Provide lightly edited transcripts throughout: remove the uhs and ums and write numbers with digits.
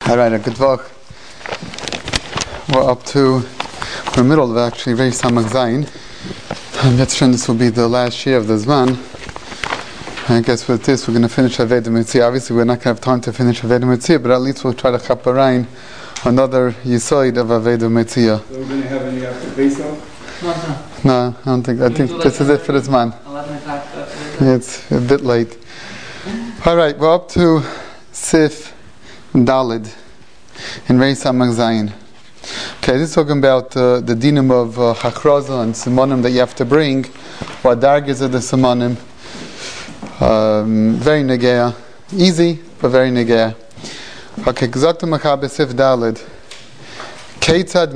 Alright, a good vach. We're up to the middle of actually Reish Samach Zayin. This will be the last year of the Zman. I guess with this we're going to finish Aveda Mitzvah. Obviously we're not going to have time to finish Aveda Mitzvah, but at least we'll try to chaparain another Yisoid of Aveda Mitzvah. So we're going to have any after Pesach? No, I don't think. I think this is it for this man. It's a bit late. Alright, we're up to Sif Dalid in Reish Samach Zayin. Okay, this is talking about the dinim of Hachraza and Simonim that you have to bring. What dargis are the Simonim? Very negea. Easy, but very negea. Okay, Gzakta Machabe Sif Dalid. Keitzad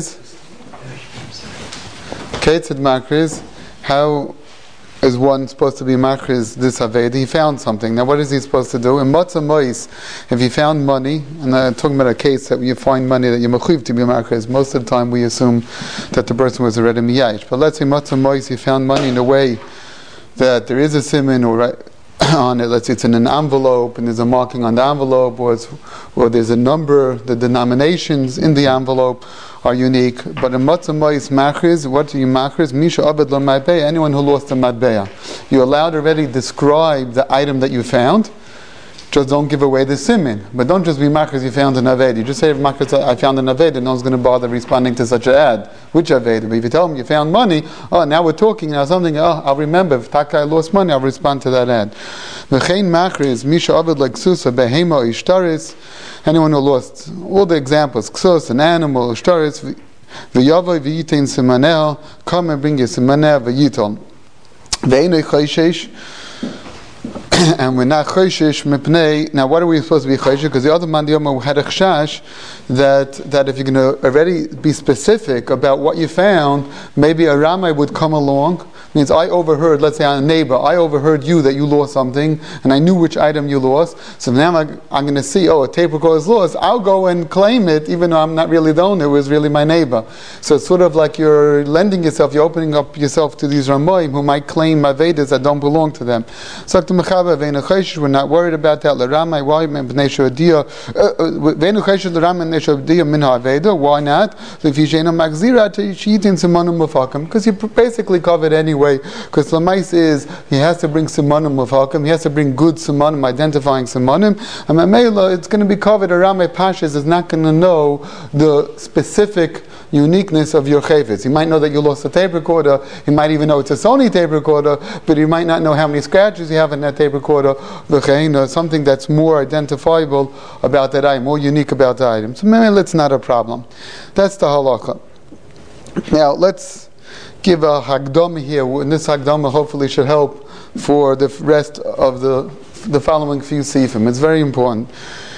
Makriz. How is one supposed to be makriz this aveda? He found something. Now what is he supposed to do? In matzah mois, if he found money, and I'm talking about a case that you find money that you're mechuyev to be makriz, most of the time we assume that the person was already miyash. But let's say matzah mois, he found money in a way that there is a siman on it. Let's say it's in an envelope and there's a marking on the envelope, or there's a number, the denominations in the envelope are unique. But in matzah mois machriz, what do you machriz? Misha abed lo matbeya, anyone who lost a matbeya. You're allowed to already describe the item that you found. Just don't give away the simin. But don't just be machriz, you found an aved. You just say, I found an aved, and no one's going to bother responding to such an ad. Which aved? But if you tell them you found money, now we're talking, now something, I'll remember. If Taka lost money, I'll respond to that ad. V'chein machriz, misha aved like susa, behema ishtaris, anyone who lost, all the examples, ksus, an animal, ishtaris, v'yavoy v'yitain simanel, come and bring your simanel v'yiton. V'einoi chayshesh, and we're not choishish mipnei. Now, what are we supposed to be choishish? Because the other man had a chashash that if you're going to already be specific about what you found, maybe a ramai would come along. Means I overheard, let's say I'm a neighbor, I overheard you that you lost something, and I knew which item you lost. So now I'm going to see, a tape recorder is lost. I'll go and claim it, even though I'm not really the owner. It was really my neighbor. So it's sort of like you're lending yourself, you're opening up yourself to these ramoim who might claim avedas that don't belong to them. So we're not worried about that. Why not? Because you basically covered anyway. Because Lamais is, he has to bring simanim mufalkim, he has to bring good simanim, identifying simanim, and Mamela, it's going to be covered. A Ramay Pashas is not going to know the specific uniqueness of your chayvitz. He might know that you lost a tape recorder, he might even know it's a Sony tape recorder, but he might not know how many scratches you have in that tape recorder, something that's more identifiable about that item, more unique about the item. So Mamela, it's not a problem. That's the halacha. Now, let's give a hagdama here, and this hagdama hopefully should help for the rest of the following few sifim. It's very important.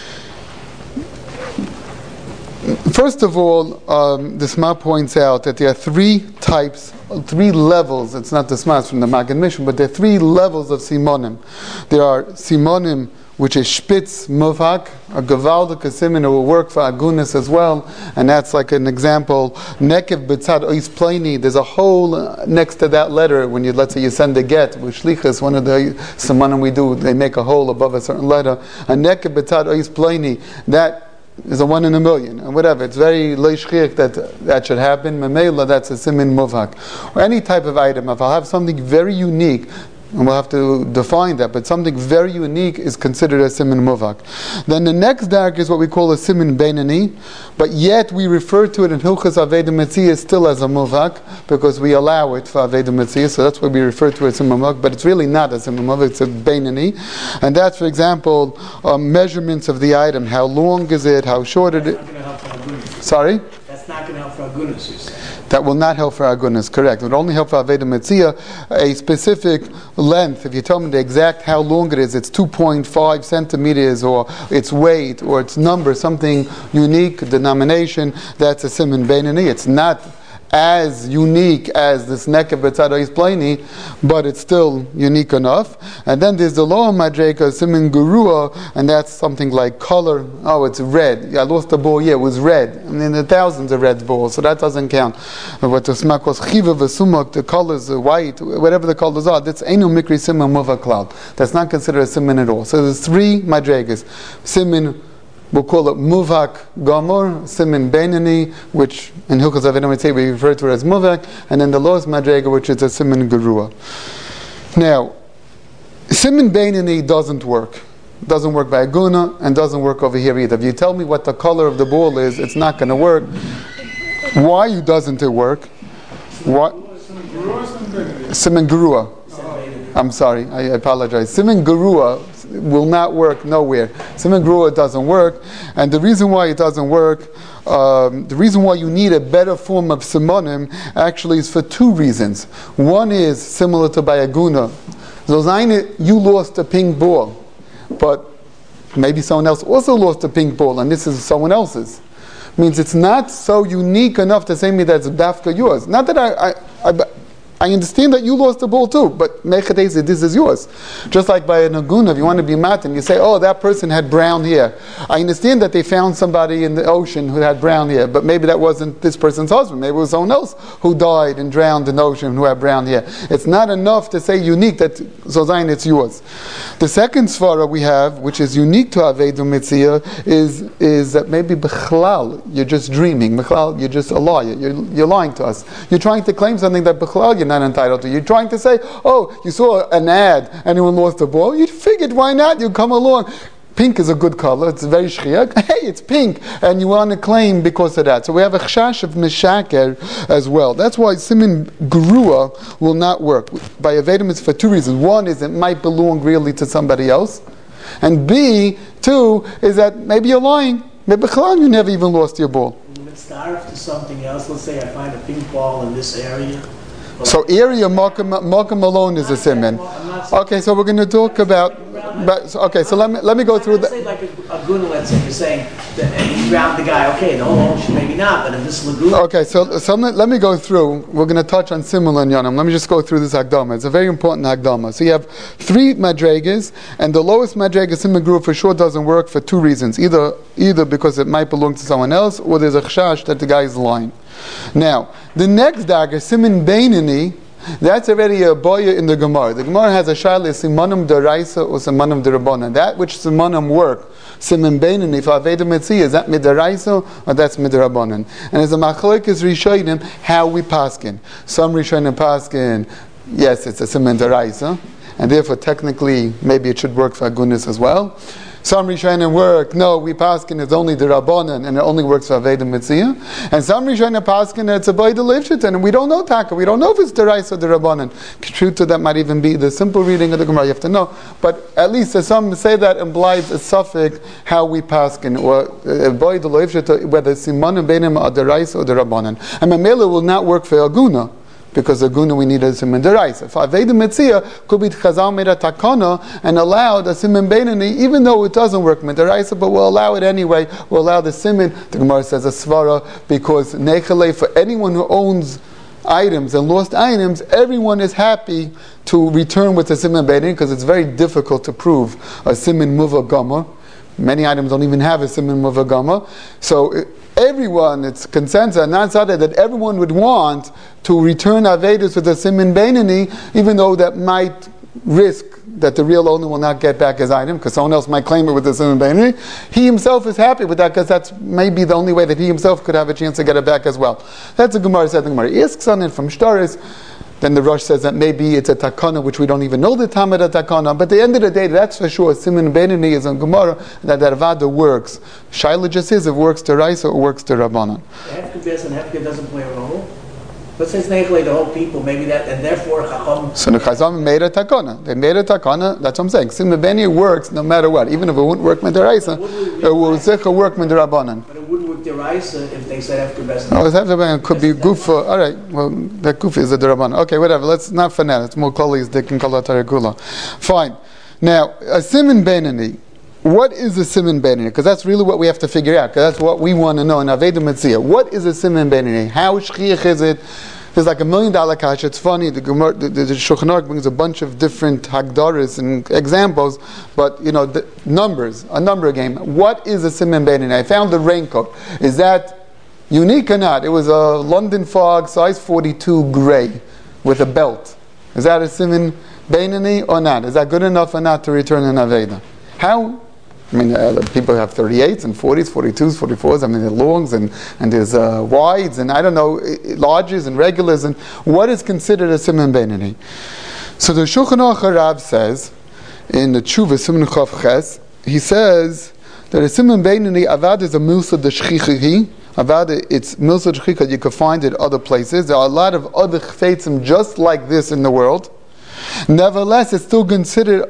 First of all, the Sma points out that there are three levels. It's not the Sma, it's from the Magen Mishnah, but there are three levels of simonim. There are simonim which is spitz muvhak, a gavaldik simin who will work for agunis as well, and that's like an example. Nekev b'tzad ois pleni. There's a hole next to that letter when let's say you send a get with shlichus. One of the simonim we do, they make a hole above a certain letter. A nekev b'tzad ois pleni. That is a 1 in a million, and whatever. It's very leishchik that should happen. Memela, that's a simin muvhak. Or any type of item. If I have something very unique, and we'll have to define that, but something very unique is considered a simin muvhak. Then the next dark is what we call a simin beinani, but yet we refer to it in Hilchas Aveda Metzia still as a muvhak, because we allow it for Aveda Metzia, so that's why we refer to it as a muvhak, but it's really not a simin muvhak, it's a beinani. And that's, for example, measurements of the item. How long is it? How short is it? Sorry? That's not going to help for agunas, you say. That will not help for agunas, correct. It would only help for Aveda Metzia, a specific length. If you tell me the exact how long it is, it's 2.5 centimeters, or its weight, or its number, something unique, denomination, that's a simin beinani. It's not as unique as this nekev b'tzad ois pleni, but it's still unique enough. And then there's the lower madreka, simin gurua, and that's something like color. It's red. I lost the ball, it was red. I mean, there are thousands of red balls, so that doesn't count. What the smak was chiva v'sumak, the colors, white, whatever the colors are, that's einu mikri simin muva cloud. That's not considered a simin at all. So there's three madregas. Simin we'll call it Muvak Gomor, Simin Beinani, which in Hilchos Aveda Mitzvah we refer to it as Muvak, and then the lowest Madrega, which is a Simin Gerua. Now, Simin Beinani doesn't work. Doesn't work by Aguna, and doesn't work over here either. If you tell me what the color of the ball is, it's not going to work. Why doesn't it work? What? Simin Gerua. I'm sorry, I apologize. Simin Gerua will not work nowhere. Simin Gerua doesn't work, and the reason why it doesn't work, the reason why you need a better form of Simonim actually is for two reasons. One is similar to by Aguna. Zozaine, you lost a pink ball, but maybe someone else also lost a pink ball, and this is someone else's. Means it's not so unique enough to say me that's dafka yours. Not that I understand that you lost the ball too, but mechadezi, this is yours. Just like by an aguna, if you want to be matin, you say, oh, that person had brown hair. I understand that they found somebody in the ocean who had brown hair, but maybe that wasn't this person's husband. Maybe it was someone else who died and drowned in the ocean who had brown hair. It's not enough to say unique that Zozain, it's yours. The second svara we have, which is unique to Avedu Mitzia, is that maybe Bechlal, you're just dreaming. Bechlal, you're just a liar. You're lying to us. You're trying to claim something that Bechlal you're not entitled to. You're trying to say, oh, you saw an ad, anyone lost the ball. You figured, why not? You come along. Pink is a good color. It's very shchiach. Hey, it's pink. And you want to claim because of that. So we have a chashash of mishaker as well. That's why Simin Gerua will not work. By Avedim, it's for two reasons. One is it might belong really to somebody else. And B, two, is that maybe you're lying. Maybe you never even lost your ball. Let's start to something else. Let's say I find a pink ball in this area. So area Malcolm alone is a siman. Okay, so we're going to talk about. Okay, so let me go through that. Say like a guna, let's say you're saying that you drowned the guy. Okay, the whole ocean maybe not, but in this lagoon. Okay, so let me go through. We're going to touch on similar in Yonim. Let me just go through this Hagdama. It's a very important Hagdama. So you have three madregas, and the lowest madrega siman group for sure doesn't work for two reasons. Either because it might belong to someone else, or there's a chashash that the guy is lying. Now, the next dagger, Simin Beinani, that's already a boya in the Gemara. The Gemara has a shaila, Simanim deraisa or Simanim derabbanan. That which Simanim work, Simin Beinani, for Aveda Mitzvah, is that midaraisa or that's midrabbanan? And as a machlokes rishonim, how we paskin. Some rishonim paskin, yes, it's a Simin deraisa, and therefore technically maybe it should work for agunis as well. Some Rishonim work, no, we paskin is only the Rabbanan and it only works for Aveda Mitzvah. And some Rishonim paskin it's a boy the Leivshitan and we don't know Taka, we don't know if it's the Rais or the Rabbanan. True to that might even be the simple reading of the Gemara, you have to know. But at least as some say that implies a suffix how we paskin, or a boy the Leivshitan, whether Simanim Beinim are the Rais or the Rabbanan. And Mamela will not work for Aguna. Because the guna we need a siman deraisa. If Aveda Mitzia could be Chazal made a takana and allowed a siman beinani, even though it doesn't work midaraisa, but we'll allow it anyway. We'll allow the siman. The Gemara says a svara because nechale for anyone who owns items and lost items, everyone is happy to return with a siman beinani because it's very difficult to prove a siman muva gama. Many items don't even have a siman muva gama. So everyone, it's consensus, that everyone would want to return Avedus with a siman beinani, even though that might risk that the real owner will not get back his item, because someone else might claim it with a siman beinani. He himself is happy with that, because that's maybe the only way that he himself could have a chance to get it back as well. That's a Gemara said. The Gemara asks on it from Shtaris. Then the Rosh says that maybe it's a takana, which we don't even know the Tamid takana. But at the end of the day, that's for sure. Siman Beinani is on Gemara that Avada works. Shaila just says it works to Raisa or works to Rabbanan. Hefker and Hefker doesn't play a role. Let's say Snechle, the whole people, maybe that, and therefore Chacham. So the Chazam made a takana. They made a takana. That's what I'm saying. Siman Beinani works no matter what. Even if it wouldn't work with the Raisa, it will sicher work with the Rabbanan. But it wouldn't work the Raisa if they said Hefker best. Oh, it could be goof. All right. Well, that goof is a Rabbanan. Okay, whatever. Let's not for now. It's more kolis. They can call it Taragula. Fine. Now, a Siman Beinani. What is a siman beinani? Because that's really what we have to figure out. Because that's what we want to know in Aveda Mitzia. What is a siman beinani? How shchiach is it? There's like $1 million kasha. It's funny. The Shulchan Aruch brings a bunch of different hagdaras and examples, but the numbers, a number game. What is a siman beinani? I found the raincoat. Is that unique or not? It was a London Fog, size 42, gray, with a belt. Is that a siman beinani or not? Is that good enough or not to return an Aveda? How I mean, people have 38s and 40s, 42s, 44s. I mean, there are longs and there's wides and I don't know, larges and regulars. And what is considered a siman beinani? So the Shulchan Aruch Rav says in the Tshuva Siman Chav Ches, he says that a siman beinani avad is a milsa de shchichahi. Avad, it's milsa de shchicha. You can find it other places. There are a lot of other chfeitzim just like this in the world. Nevertheless, it's still considered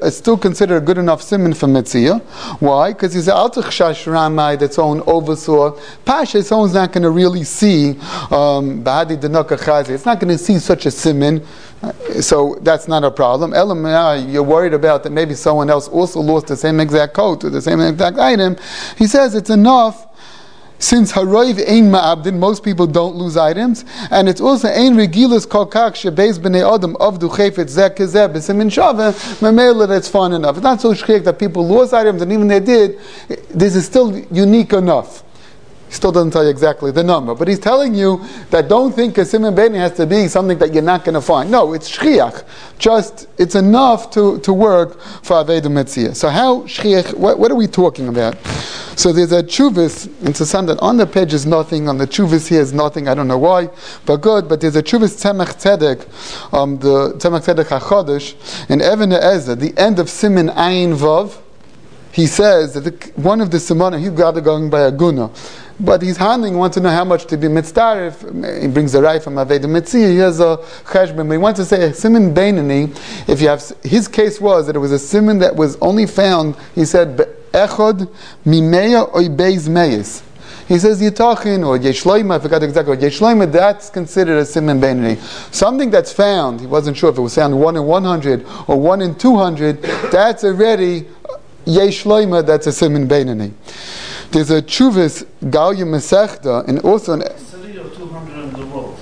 a good enough siman for Metzia. Why? Because he's al tachshash ramai that's own oversaw. Pasha, someone's not going to really see bahadi denaka chazi. It's not going to see such a siman, so that's not a problem. Elam, you're worried about that maybe someone else also lost the same exact coat or the same exact item. He says it's enough. Since haroiv ein ma'abdin, most people don't lose items, and it's also ein regilus kolkach shebeis b'nei adam avdu chayfetz zeh kezeh b'simin shaveh memela. That's fine enough. It's not so shchik that people lose items, and even they did, this is still unique enough. He still doesn't tell you exactly the number, but he's telling you that don't think a siman beinani has to be something that you're not going to find. No, it's shchiach. Just, it's enough to work for Aveda Metzia. So how shchiach, what are we talking about? So there's a Chuvis in Sasan on the page is nothing, on the Chuvis here is nothing, I don't know why, but good, but there's a Chuvis Tzemach Tzedek, the Tzemach Tzedek HaChodesh, in Even Ezer, the end of Siman Ayin Vav, he says that one of the Simanim, he's rather going by a Guna, but he's handling, wants to know how much to be mitzdarif. He brings the right from Aveda Metzia. He has a cheshbon, but he wants to say a siman beinani. If you have, his case was that it was a siman that was only found. He said be'echod mimeya oy beis meyis. He says Yitachin or Yeshloima. I forgot exactly. Yeshloima, that's considered a siman beinani. Something that's found. He wasn't sure if it was found 1 in 100 or 1 in 200. That's already Yeshloima. That's a siman beinani. There's a Chuvis Galya Masechta, and also an study of 200 in the world.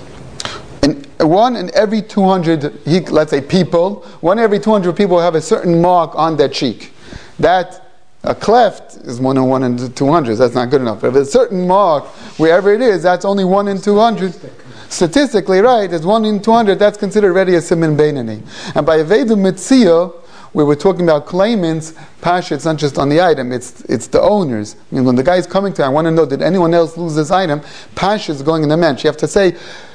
And one in every 200, let's say people, one in every 200 people have a certain mark on their cheek. That a cleft is 1 in 1 in 200. That's not good enough. If there's a certain mark, wherever it is, that's only 1 in 200. Statistically, right? It's 1 in 200. That's considered already a siman beinani. And by Aveda Metzia, we were talking about claimants, Pasha, it's not just on the item, it's the owners. I mean, when the guy is coming to you, I want to know, did anyone else lose this item? Pasha is going in the mensch. You have to say,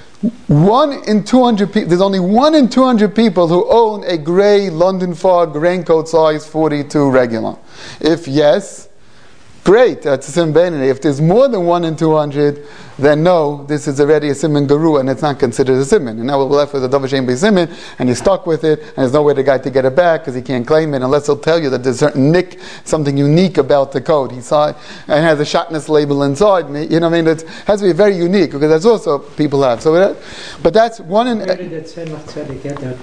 1 in 200 people, there's only 1 in 200 people who own a grey London Fog raincoat size 42 regular. If yes, great, that's a siman beinani. If there's more than 1 in 200, then no, this is already a siman garu, and it's not considered a siman. And now we're left with a davar shein b'siman, and you're stuck with it, and there's no way the guy to get it back because he can't claim it unless he'll tell you that there's certain nick, something unique about the code. He saw it and has a shatnez label inside. You know what I mean? It has to be very unique because that's also people have. So, but that's one in. Where did that Tzemach Tzedek get that?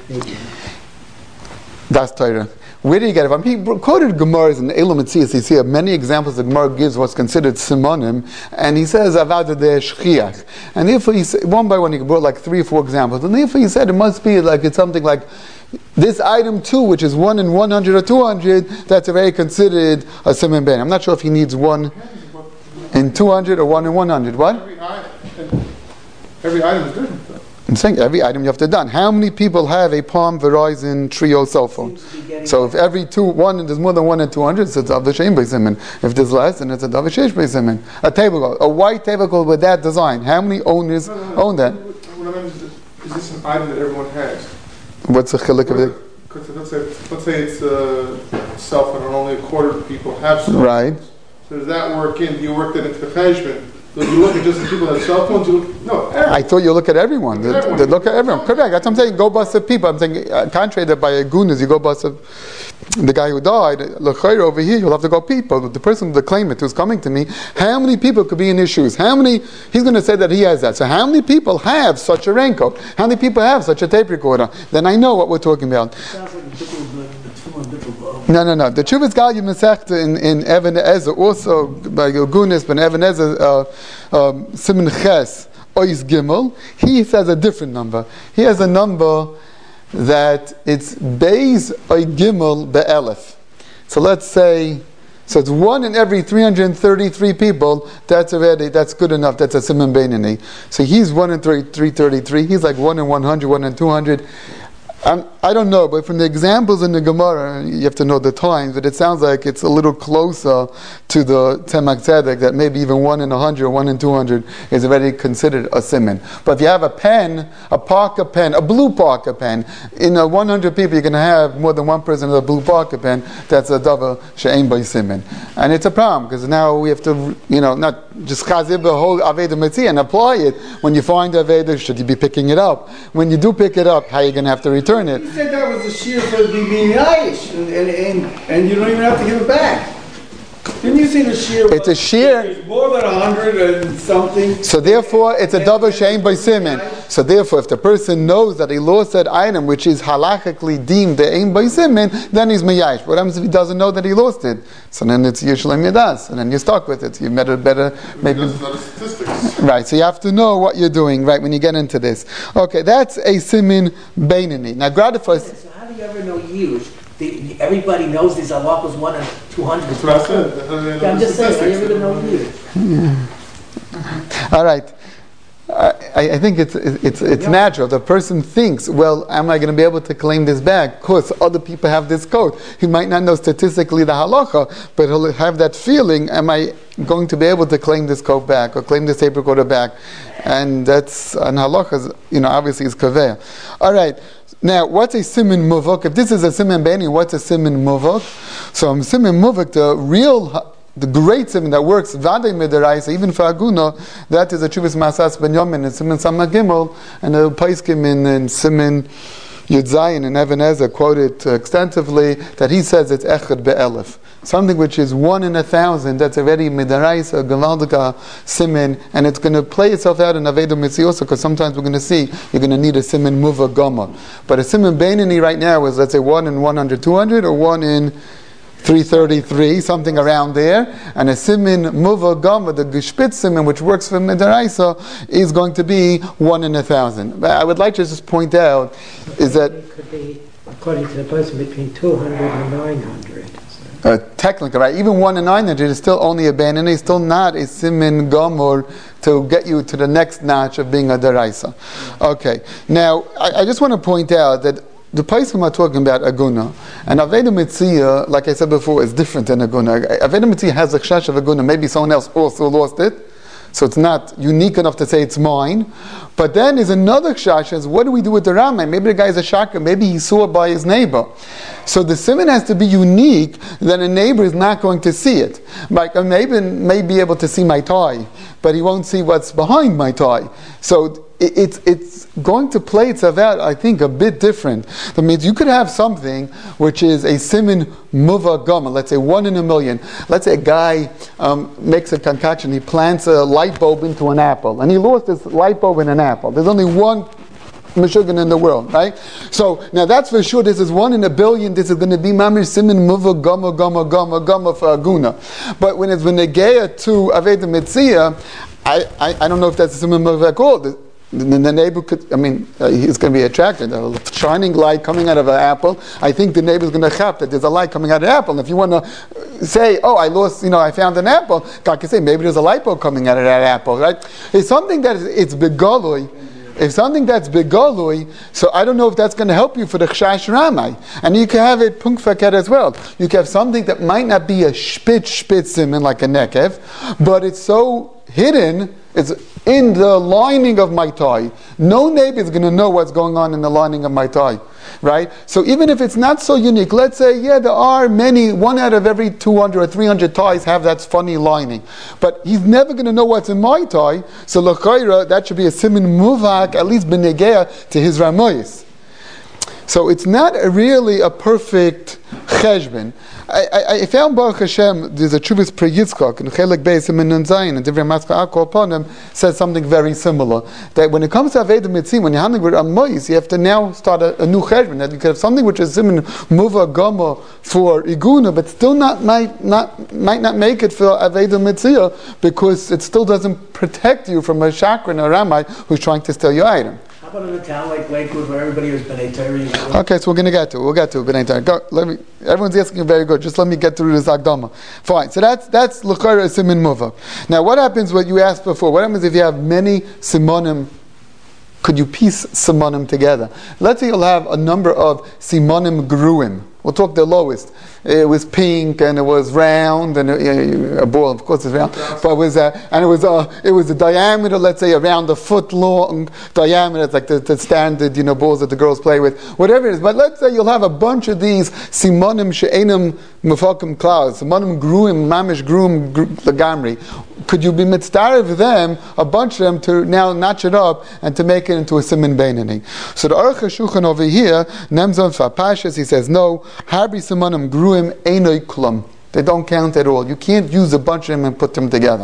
That's Torah. Where did he get it from? He quoted Gemaras in Elam Metzias. You see many examples the Gemara gives what's considered simonim, and he says avada de shchiach. And therefore, he said, one by one, he brought like 3 or 4 examples. And therefore, he said it must be like it's something like this item too, which is 1 in 100 or 200. That's already considered a siman beinani. I'm not sure if he needs 1 in 200 or 1 in 100. What? Every item is different, though. I'm saying every item you have to done. How many people have a Palm Verizon Trio cell phone? So if every there's more than 1 in 200, it's a davar shein b'siman. If there's less, then it's a davar sheish b'siman. A tablecloth, a white tablecloth with that design. How many owners own that? What I mean is this an item that everyone has? What's the chiluk of it? Because let's say it's a cell phone and only a quarter of people have cell phones. Right. So does that work in? Do you work that into the cheshbon? So you look at just the people that have cell phones? No, everyone. I thought you look at everyone. They look at everyone. Correct. That's what I'm saying. Go bust the people. I'm saying, contrary that by a gunas, you go bust the guy who died. Look over here, you'll have to go people. The person, the claimant who's coming to me, how many people could be in his shoes? How many? He's going to say that he has that. So how many people have such a raincoat? How many people have such a tape recorder? Then I know what we're talking about. Sounds like No. The Chuvas Galya Masechta in Even Ezer, also by Yogunis, but Even Ezer, Siman Ches, Ois Gimel, he says a different number. He has a number that it's Beis Oy Gimel Be'elef. So let's say, so it's 1 in every 333 people, that's good enough, that's a siman beinani. So he's 1 in 333, he's like 1 in 100, 1 in 200. I don't know, but from the examples in the Gemara, you have to know the times, but it sounds like it's a little closer to the Tzemach Tzedek, that maybe even 1 in 100 or 1 in 200 is already considered a siman. But if you have a pen, a Parker pen, a blue Parker pen, in 100 people you're going to have more than one person with a blue Parker pen, that's a davar she'ein by siman. And it's a problem, because now we have to, not just chazir the whole Aveda Mitzvah and apply it. When you find the Aveda, should you be picking it up? When you do pick it up, how are you going to have to return it? He said that was a shear for the being Aish, and you don't even have to give it back. Didn't you say the shear? It's a shear. It's more than 100 and something. So therefore, it's a davar she'ein by siman. So therefore, if the person knows that he lost that item, which is halachically deemed the ein by siman, then he's meyayish. What happens if he doesn't know that he lost it? So then it's usually midas, and then you're stuck with it. You better maybe. That's not statistics. Right. So you have to know what you're doing, right, when you get into this. Okay, that's a siman beinani. Now, gratify. So how do you ever know years? Everybody knows these halachos 1 in 200. That's what I said. I'm just saying, how do you ever know years? All right. I think it's natural. The person thinks, well, am I going to be able to claim this back? Of course, other people have this code. He might not know statistically the halacha, but he'll have that feeling, am I going to be able to claim this coat back or claim this paper coat back? And that's, an halacha, obviously is kaveya. All right. Now, what's a siman muvak? If this is a siman beinani, what's a siman muvak? So, siman muvak, the great siman that works vadei midaraisa, even for aguna, that is a chuvas masas ben yomin and siman samach gimel, and the paiskim in siman Yud Zayin and Even Ezer quoted extensively that he says it's echad be'elef. Something which is 1 in 1,000, that's already midaraisa, gavaldika, siman, and it's going to play itself out in Aveda Mitziosa, because sometimes we're going to see you're going to need a siman muva gama. But a siman beinani right now is, let's say, 1 in 100, 200, or 1 in 333, something around there, and a siman muva gama, the geshpitz siman, which works for midaraisa, is going to be 1 in 1,000. But I would like to just point out is that it could be, according to the person, between 200 and 900. Technically, right? Even 1 in 900 is still only a beinani, it's still not a siman gomor to get you to the next notch of being a daraisa. Okay, now I just want to point out that the Paisim are talking about aguna, and Aveda Mitzvah, like I said before, is different than aguna. Aveda Mitzvah has a chash of aguna. Maybe someone else also lost it, so it's not unique enough to say it's mine. But then there's another chash, is what do we do with the Ramai? Maybe the guy is a shakar, maybe he saw it by his neighbor. So the siman has to be unique, that a neighbor is not going to see it. Like a neighbor may be able to see my tie, but he won't see what's behind my tie. So it's going to play itself out, I think, a bit different. That means you could have something which is a siman muva gama, let's say 1 in 1,000,000. Let's say a guy makes a concoction, he plants a light bulb into an apple, and he lost this light bulb in an apple. There's only one Meshuggah in the world, right? So now that's for sure. This is 1 in 1,000,000,000. This is going to be mamish siman muva gama for aguna. But when it's v'negeya to Aveda Mitzvah, I don't know if that's a siman muva at all. The neighbor could, he's going to be attracted. A shining light coming out of an apple. I think the neighbor's going to chap that there's a light coming out of an apple. And if you want to say, oh, I found an apple, God can say, maybe there's a light bulb coming out of that apple, right? It's something that it's begoloi. If something that's begoloi, so I don't know if that's going to help you for the chash ramai. And you can have it punkfaket as well. You can have something that might not be a spitz siman like a nekev, but it's so hidden, it's in the lining of my tie. No neighbor is going to know what's going on in the lining of my tie, right? So even if it's not so unique, let's say, there are many, 1 out of every 200 or 300 ties have that funny lining. But he's never going to know what's in my tie, so l'chayra, that should be a siman muvak, at least b'negeya to his ramoyis. So it's not really a perfect cheshbon. I found Baruch Hashem, there's a Chuvas Pri Yitzchak, and Chelek Beis Siman Nun Zayin, and Divrei Matzah Akol upon him, says something very similar. That when it comes to Aveda Mitzvah, when you're handling with Amois, you have to now start a new cheshbon. That you could have something which is Siman Muva Gama for Iguna, but still might not make it for Aveda Mitzvah, because it still doesn't protect you from a chakran or Ramai who's trying to steal your item. How about in a town like Lakewood where everybody has B'nai Torah? Okay, so we'll get to B'nai Torah. Everyone's asking very good. Just let me get through this Akdama. Fine. So that's L'chara Siman Muva. Now what happens, what you asked before, what happens if you have many Simonim could you piece simonim together? Let's say you'll have a number of simonim gruim. We'll talk the lowest. It was pink and it was round and a ball, of course, is round. But it was a diameter, let's say, around a foot long diameter. It's like the standard, balls that the girls play with, whatever it is. But let's say you'll have a bunch of these simonim she'enim mufakim clouds, simonim gruim, mamish gruim lagamri. Could you be mitzdarev them, a bunch of them, to now notch it up and to make it into a simin beinani? So the Aruch HaShulchan over here, Nemzon Fapashas, he says, no, harbi simonim gruim einoi klum. They don't count at all. You can't use a bunch of them and put them together.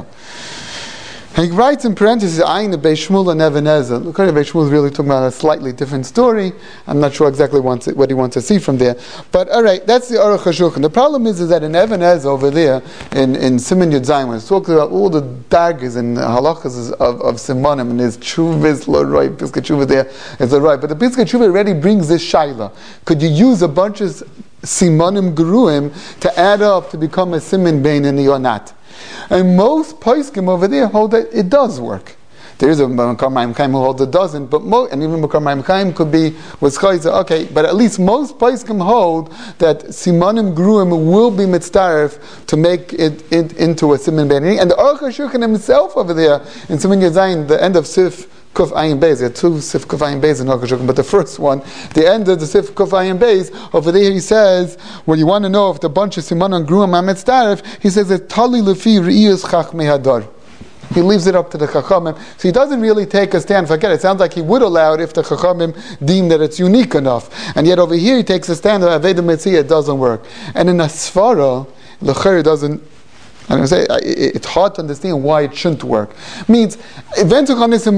And he writes in parentheses, Ayin the Beis Shmuel and Even Ezer. Look at Beis Shmuel is really talking about a slightly different story. I'm not sure exactly what he wants to see from there. But alright, that's the Aruch HaShulchan. The problem is that in Even Ezer over there, in Siman Yud Zayin, when it's talking about all the daggers and halachas of Simonim, and his tshuva l'roi, Piskei Tshuva there is l'roi. But the Piskei Tshuva already brings this shaila. Could you use a bunch of Simonim Geruim to add up to become a Siman Beinani or not? And most poskim over there hold that it does work. There is a Makar Mayim Chaim who holds it doesn't, but and even Makar Mayim Chaim could be with chayza. Okay, but at least most poskim hold that Simonim Gruim will be mitzdaref to make it into a Siman Beinani. And the Aruch HaShulchan himself over there in Siman Yud Zayin, the end of Sif Kuf Ayin Beis. There are two Sif Kuf Ayin Beis in Aruch HaShulchan, but the first one, the end of the Sif Kuf Ayin Beis, over there he says, when you want to know if the bunch of Simonim Gruim are mitzdaref, he says that Tali Lefi Re'iyus Chachmei Hadar. He leaves it up to the Chachamim. So he doesn't really take a stand. Forget it. It sounds like he would allow it if the Chachamim deem that it's unique enough. And yet over here he takes a stand that Aveda Metzia, it doesn't work. And in a Svara, L'cher doesn't, it's hard to understand why it shouldn't work. Means, if I'll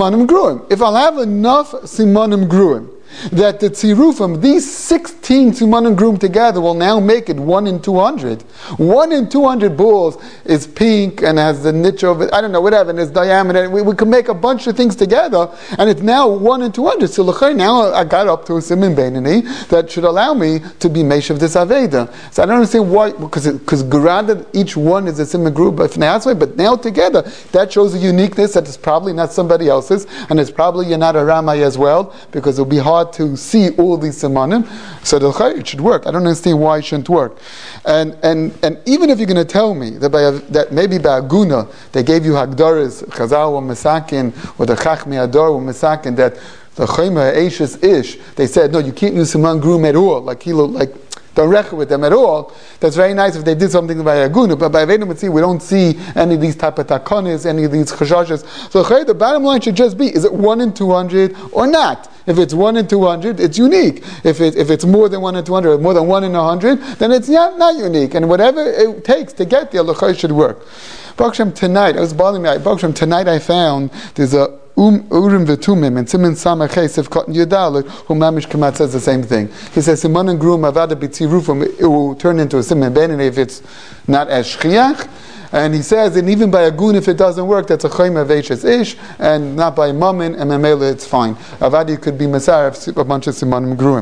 have enough Simonim Gruim, that the tzirufim, these 16 Simanim Gruim together, will now make it 1 in 200. 1 in 200 balls is pink and has the niche of it, I don't know, whatever, and its diameter. We can make a bunch of things together, and it's now 1 in 200. So now I got up to a Siman Beinani that should allow me to be Meshav this Aveda. So I don't understand why, because granted each one is a Siman Gruim, but now together, that shows a uniqueness that is probably not somebody else's, and it's probably you're not a Ramai as well, because it'll be hard to see all these simanim, so it should work. I don't understand why it shouldn't work. And even if you're going to tell me that maybe by Aguna they gave you Hagdaras, Chazal or Mesakin, or the Chachmei Adar or Mesakin, that the Chayma Eishes Ish, they said, no, you can't use Siman Gruim at all, like don't reckon with them at all. That's very nice if they did something by Aguna, but by Aveda Metzia we don't see any of these type of takonis, any of these chashashes. So the bottom line should just be, is it 1 in 200 or not? If it's 1 in 200, it's unique. If it's more than 1 in 200, or more than 1 in 100, then it's not unique. And whatever it takes to get there, l'chai should work. Baruch Hashem, tonight, it was bothering me, Baruch Hashem, tonight I found there's a Urim V'Tumim and Siman Samach Chesef Cotton Yudalit, who Mamish Kamat says the same thing. He says Siman and Gruim Avada B'Tzirufim, it will turn into a Siman Beinani if it's not as Shchiach. And he says, and even by a gun, if it doesn't work, that's a Chayma Veishes Ish, and not by Mamin and Memela, it's fine. Avadi could be Masar, a bunch of Simanim Gruim.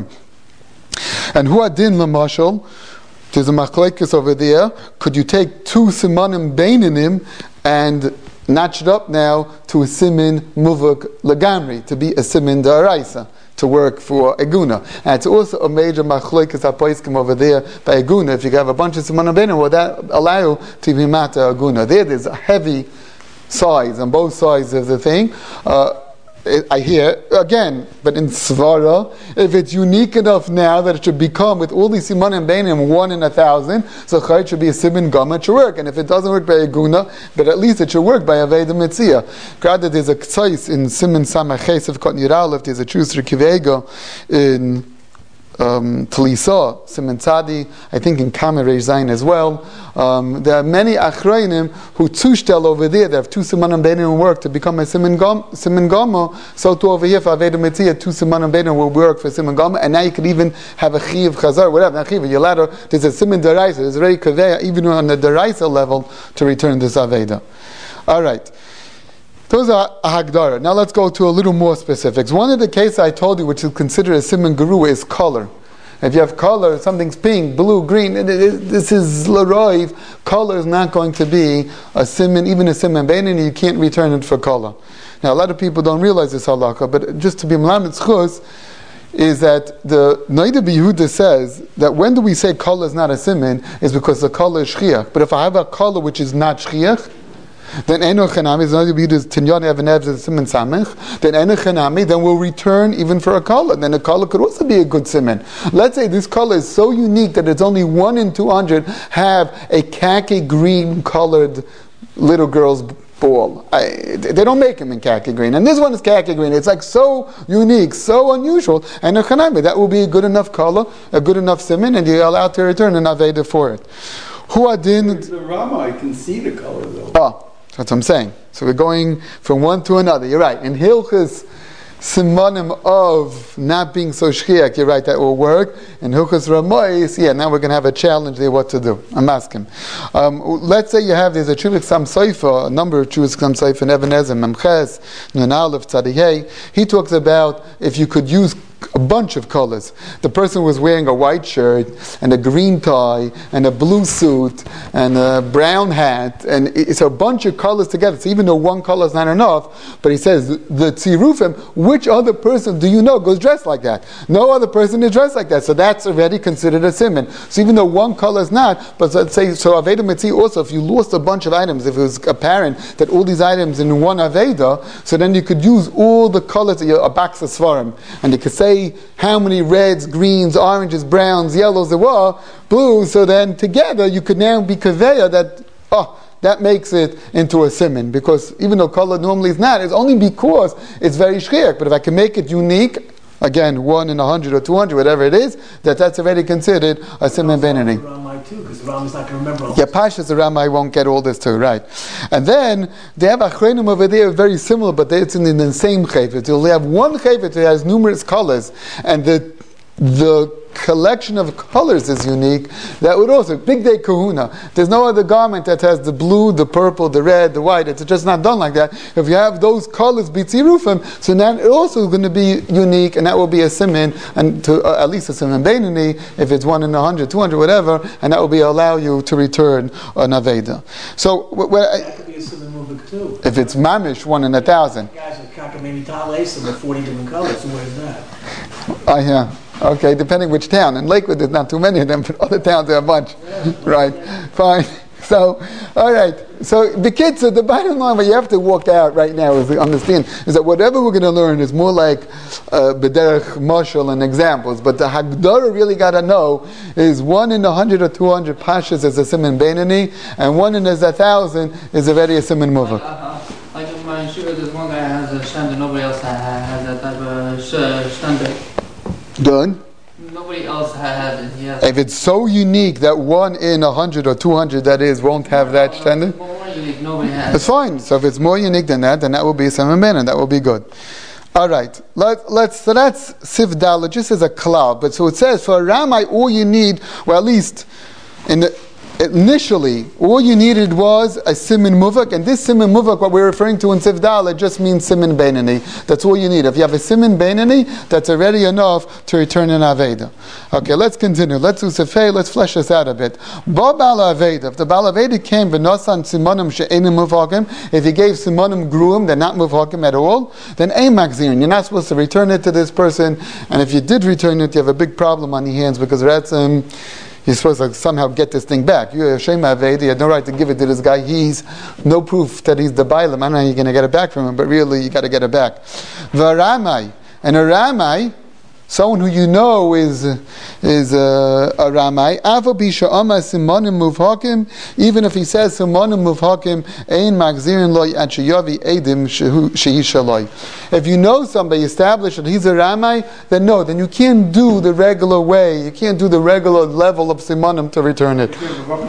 And Huadin Lamashal, there's a machlekes over there. Could you take 2 simanim beinanim and notch it up now to a simin muvak lagamri, to be a simin da'araisa, to work for Aguna? And it's also a major machlekes hapoiskim over there by Aguna. If you have a bunch of simanim beinanim, will that allow you to be mata Aguna? There's a heavy size on both sides of the thing. I hear, again, but in Svara, if it's unique enough now that it should become, with all these Simanim Beinim, 1 in 1,000, so it should be a Siman Gama, it should work. And if it doesn't work by Aguna, but at least it should work by Aveda Metzia. Granted, there's a Ktsais in Siman Samach Chesef Cotton Yiralef, there's a Chusr Kivega in Talisa, Siman Tzadi, I think in Kamer Reish Zayin as well. There are many Achrayim who tushtel over there, they have 2 Simanim Beinim work to become a Siman Gama, so too over here for Aveda Metzia, 2 Simanim Beinim will work for Siman Gama, and now you could even have a Chiv Chazar, whatever, not Chiv, you're allowed to, there's a Siman Daraisa, there's already Kaveya, even on the Daraisa level, to return this Aveda. Alright. Those are Hagdara. Now let's go to a little more specifics. One of the cases I told you, which is considered a Siman Geruah, is color. If you have color, something's pink, blue, green, this is l'roiv. Color is not going to be a siman, even a siman beinani. You can't return it for color. Now, a lot of people don't realize this halakha, but just to be melamed schus, is that the Noida B'Yehuda says that when do we say color is not a siman is because the color is shchiach. But if I have a color which is not shchiach, then eno chanami, the Noida B'Yehuda is tinyon evanev is siman samech. Then eno chanami, then we'll return even for a color. Then a color could also be a good siman. Let's say this color is so unique that it's only 1 in 200 have a khaki green colored little girl's ball. They don't make them in khaki green, and this one is khaki green. It's like so unique, so unusual, and that will be a good enough color, a good enough siman, and you're allowed to return an aveda for it. The Rama, I can see the color though. Oh, that's what I'm saying. So we're going from one to another. You're right. In Hilchas simanim of not being so shchiach, you're right, that will work. In Hilchas Ramois, now we're going to have a challenge there what to do. I'm asking. Let's say there's a Chuvik Sam Seifa, a number of Chuvik Sam Seifa in Even Ezer, Memches, Nun Aleph, Tzadihei. He talks about if you could use a bunch of colors. The person was wearing a white shirt and a green tie and a blue suit and a brown hat, and it's a bunch of colors together. So even though one color is not enough, but he says the tzirufim, which other person do you know goes dressed like that? No other person is dressed like that. So that's already considered a siman. So even though one color is not, but let's say so aveda mitzi also, if you lost a bunch of items, if it was apparent that all these items in one aveda, so then you could use all the colors of a box of svarim, and you could say how many reds, greens, oranges, browns, yellows there were, blues, so then together you could now be kaveya that makes it into a siman, because even though color normally is not, it's only because it's very shchiach. But if I can make it unique, again, 1 in 100 or 200, whatever it is, that's already considered a siman beinani. Ramai too, because the Ramai's not going to remember all Yeah, Pashas the Ramai won't get all this too, right? And then they have achrenim over there, very similar, but it's in the same chayvet. They have one chayvet that has numerous colors, and the collection of colors is unique. That would also big day kahuna. There's no other garment that has the blue, the purple, the red, the white. It's just not done like that. If you have those colors bitzirufim, so now it's also going to be unique, and that will be a siman, and to at least a siman beinani if it's 1 in 100, 200, whatever, and that will be allow you to return an aveda. So that could be a siman muvik too. if it's mamish 1 in 1,000. Guys with kakamini tales with 40 different colors. So where's that? Yeah. Okay, depending which town. In Lakewood, there's not too many of them, but other towns there are a bunch. Right, fine. So, all right. So, the kids, the bottom line, what you have to walk out right now is to understand is that whatever we're going to learn is more like b'derech mashal and examples. But the Hagdara really got to know is 1 in 100 or 200 pashas is a siman beinani, and 1 in 1,000 is already a siman muvak. Like in my shiva, there's one guy has a shanda, nobody else has that type of shanda. Done. Nobody else has it. Yes. If it's so unique that 1 in 100 or 200 that is won't have that standard, More unique, nobody has. it's fine. So if it's more unique than that, then that will be siman beinani, and that will be good. All right. So that's sif dalet just as a cloud. But so it says for a Ramai, all you need, well, at least initially, all you needed was a siman muvak, and this siman muvak, what we're referring to in Sif Dalet, just means siman beinani. That's all you need. If you have a siman beinani, that's already enough to return an aveda. Okay, let's continue. Let's do Sifei, let's flesh this out a bit. Ba Bal Aveda, if the Bal Aveda came, v'nosan simonim she'enim muvhakim, if he gave simonim gruim, they're not muvhakim at all, then ein magzirin. You're not supposed to return it to this person, and if you did return it, you have a big problem on your hands, because that's you're supposed to somehow get this thing back. You're a Shem Aved, you had no right to give it to this guy. He's no proof that he's the Bailam. I don't know how you're going to get it back from him, but really you got to get it back. V'ramai, and a Ramai, someone who you know is a Ramai, Avabi Sha'ama Simonim Muvhakim, even if he says Simonim Muvhakim, Ein Magzirin Loi Achayavi Edim Shehi Shaloi. If you know somebody, established that he's a Ramai, then you can't do the regular way, you can't do the regular level of Simonim to return it.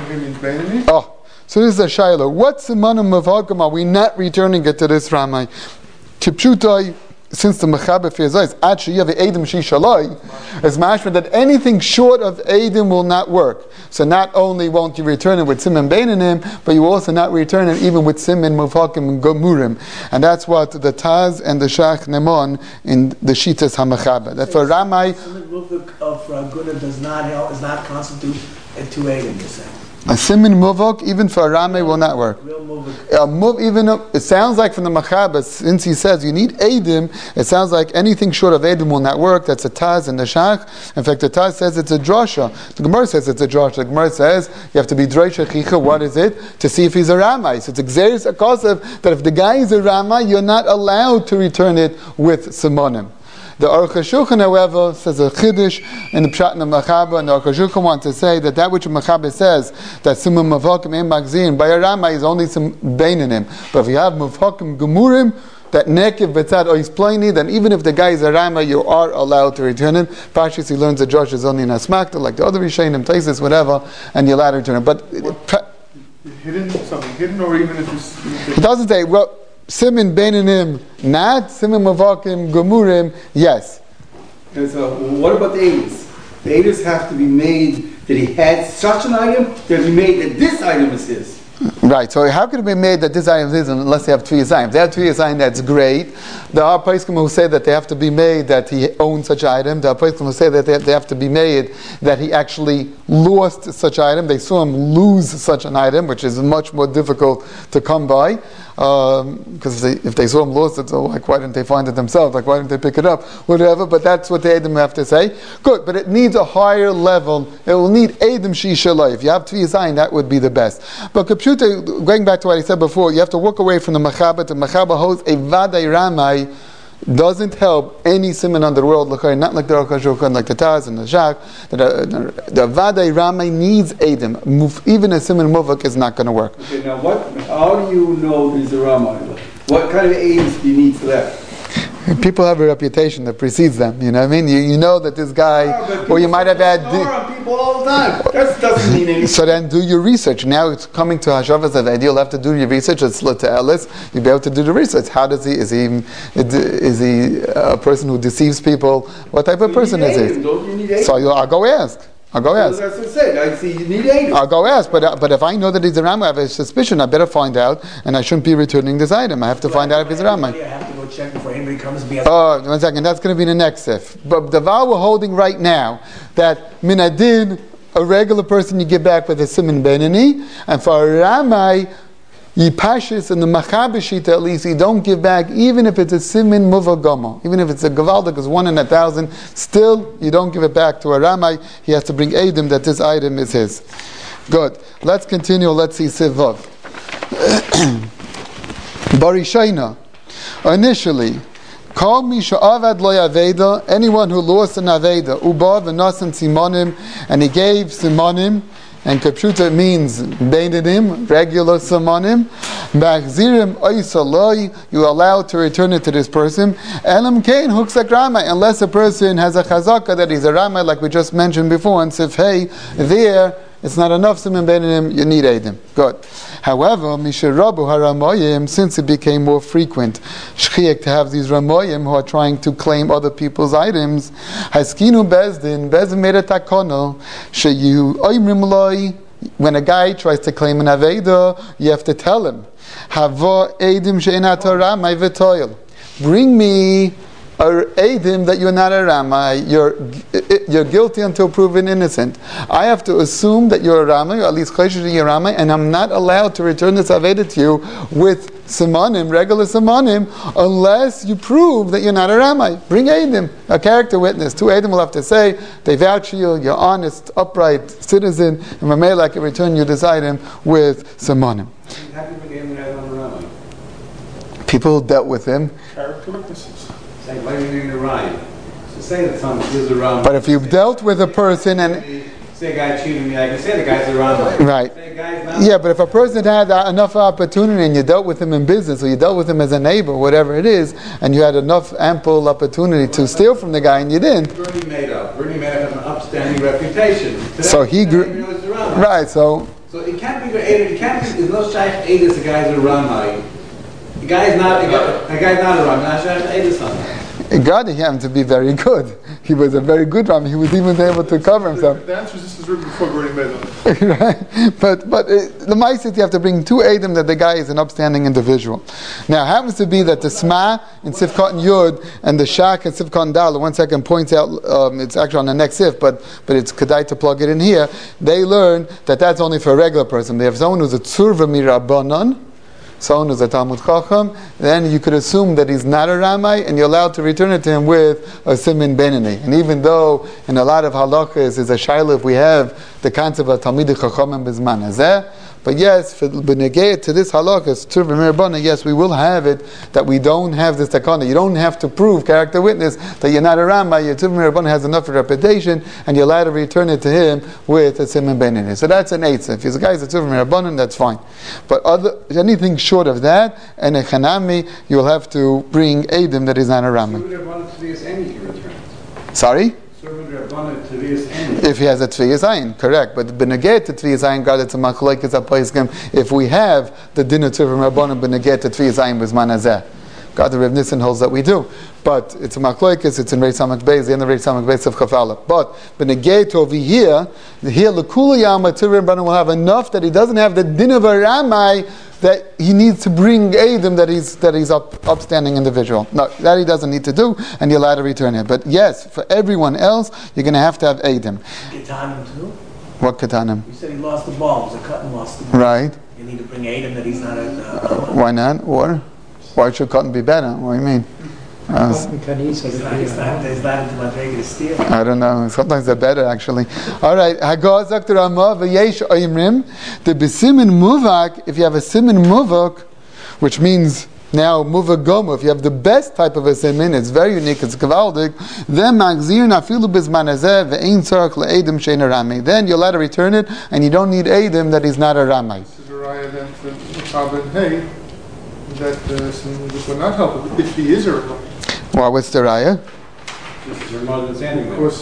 Oh, so this is a Shiloh. What Simonim Muvhakim are we not returning it to this Ramai? Kipshutai, since the mechaber for Yezai is actually you have Eidim Shi Shaloi, is mashma that anything short of Eidim will not work. So not only won't you return it with Siman Beinanim, but you also not return it even with Siman Muvhakim and Gomurim. And that's what the Taz and the Shach Nemon in the Shitas HaMechaber. That for Ramai, Siman Muvhak of for a guna does not constitute a 2 Eidim, you're saying. A simin muvok, even for a rameh, will not work. Real muvok. Even it sounds like from the Machabas, since he says you need Eidim, it sounds like anything short of Eidim will not work. That's a Taz and the Shach. In fact, the Taz says it's a drasha. The Gemara says it's a drasha. The Gemara says you have to be drasha chicha. What is it? To see if he's a ramai. So it's exeris akasav that if the guy is a ramai, you're not allowed to return it with simonim. The Aruch HaShulchan, however, says a chiddush in the Pshat and the Machaba, and the Aruch HaShulchan wants to say that which the Machaba says, that simum mavakim em magzin, by a Rama is only some beinim. But if you have mavakim gemurim, that nekev betzad oisplaini, then even if the guy is a Rama, you are allowed to return him. Pashis, he learns that Josh is only in Asmakta, like the other Rishayim, Taisis, whatever, and you're allowed to return him. But hidden, or even if it's... It doesn't say, well, Simin Beinanim, not Simin Mavakim Gemurim, yes. And so, what about the Eidos? The Eidos have to be made that he had such an item, they have to be made that this item is his. Right, so how could it be made that this item is his unless they have Tviyas Zayin? If they have Tviyas Zayin, that's great. There are poskim who say that they have to be made that he owns such item. There are poskim who say that they have to be made that he actually lost such item. They saw him lose such an item, which is much more difficult to come by. Because if they saw him lost it, so like why didn't they find it themselves? Like why didn't they pick it up? Whatever. But that's what the Edom have to say. Good, but it needs a higher level. It will need Edom Shishalai. If you have Tviyas Zayin, that would be the best. But Kapshuta, going back to what I said before, you have to walk away from the Machaba. The Machaba holds a Vadai Ramai doesn't help any simon on the world, not like the Aruch HaShulchan, like the Taz and the Shach. The Vadai Ramai needs Edom. Even a simon muvak is not going to work. Okay, now how do you know he's a Ramai? What kind of Edoms do you need for that? People have a reputation that precedes them. You know what I mean? You know that this guy, or you might have had. People all the time. That doesn't mean anything. So then, do your research. Now it's coming to Hashavas Avedi. You'll have to do your research. It's Lut to Ellis. You'll be able to do the research. How does he? Is he a person who deceives people? What type of person is he? Don't you need So I'll go ask. That's what I said. I see you need Edom. I'll go ask, but if I know that he's a Rama, I have a suspicion, I better find out, and I shouldn't be returning this item. I have to find out if he's a Rama. I have to go check before anybody comes to me. Oh, 1 second, that's going to be the next sif. But the vow we're holding right now, that minadin, a regular person you give back with a simin benini, and for a Ramai, Yipashis and the Machabashita, at least, you don't give back, even if it's a simin muvagama, even if it's a gavaldik, is 1 in 1,000, still you don't give it back to a Ramai. He has to bring Edom that this item is his. Good. Let's continue. Let's see Sivav. Barishaina. Initially, Kol mi she'avad lo yaveda, anyone who lost an aveda, uba v'nasan simonim, and he gave simonim. And kapshuta means beinanim, regular samanim. Machzirim oisaloi, you are allowed to return it to this person. Elam kain huksak rama, unless a person has a chazaka that he's a rama, like we just mentioned before, and sifhei, there it's not enough siman beinanim, you need edim. Good. However, misharabu haramoyim, since it became more frequent, shchiek to have these ramoyim who are trying to claim other people's items, haskinu bezdin made a takono, sheyu oimrim loi, when a guy tries to claim an aveda, you have to tell him, hava edim she'enat haramai v'toil, bring me or Eidim that you're not a Ramai, you're guilty until proven innocent. I have to assume that you're a Ramai, or at least Choshesh you're a Ramai, and I'm not allowed to return this Aveda to you with Simonim, regular Simonim, unless you prove that you're not a Ramai. Bring Eidim, a character witness. 2 Eidim will have to say, they vouch for you, you're honest, upright citizen, and Mamela can return you this item with Simonim. How do you bring Eidim without a Ramai? People dealt with him. Character witnesses. Say, why are you doing the rhyme? So say that someone is a Ramai. But if you've dealt with a person and... Say a guy cheated me, I can say the guy's a Ramai. Right. Say a guy's not. Yeah, but if a person had enough opportunity and you dealt with him in business, or you dealt with him as a neighbor, whatever it is, and you had enough ample opportunity to steal from the guy and you didn't. Bernie Madoff has an upstanding reputation. So he grew... Right, so it can't be, there's no shaykh Eidus, the guy's a Ramai. The guy's not a Ramai, not shaykh Eidus on that. God, he happened to be very good. He was a very good Rami. He was even able to cover himself. The answer is this is written before Gordon made them. Right? But the Ma'asit, you have to bring two Eidim that the guy is an upstanding individual. Now, it happens to be that the Sma in Sifkat and Yud and the Shak in Sifkat and Dal, 1 second points out, it's actually on the next Sif, but it's Kedai to plug it in here. They learn that that's only for a regular person. They have someone who's a Tzurva Mirabanan, someone who's a Talmud Chacham, then you could assume that he's not a Ramai, and you're allowed to return it to him with a Simin Benini. And even though in a lot of halachas is a shaila if we have the concept of Talmidei Chachamim Bizman Hazeh, but yes, for B'negei to this halachas, Tzurva Mirabana, yes, we will have it that we don't have this takana. You don't have to prove character witness that you're not a Ramai. Your Tzurva Mirabana has enough reputation, and you're allowed to return it to him with a Simin Benini. So that's an eitzah. If he's a guy who's a Tzurva Mirabana, that's fine. But anything short of that, and a Chanami, you'll have to bring Eidim that is not a Ramai. Sorry? If he has a Tviyas Ayin, correct. But B'negei to Tviyas Ayin, God, it's a Machlokes HaPoskim. If we have the Din of Tzurva Rabbanan B'negei to Tviyas Ayin B'zman Hazeh. God, the Reb Nissen holds that we do. But it's a Machlokes, it's in Reish Samach Beis, the end of Reish Samach Beis of Chafala. But B'negei to over here L'kula Yama Tzurva Rabbanan will have enough that he doesn't have the Din of a Ramai that he needs to bring Eidim that he's upstanding individual. No, that he doesn't need to do, and you're allowed to return it. But yes, for everyone else, you're going to have Eidim. Ketanim too? What Ketanim? You said he lost the ball. It was a cut and lost the ball. Right. You need to bring Eidim that he's not a... Why not? Or why should cotton be better? What do you mean? He's not into Madrega to steal. I don't know. Sometimes they're better, actually. All right. Hagaz Dr. Ramah v'yesh oimrim. The b'simin muvak, if you have a simin muvak, which means now muvak gomo, if you have the best type of a simin, it's very unique, it's kavaldik, then magzir nafilu bizman hazeh ve'ein tzarach le'edim shein arami. Then you're allowed to return it, and you don't need edim that is not a ramai. This is a raya then for Chabad Hay, that this would not help if he is a ramai. Well, what's the raya? Because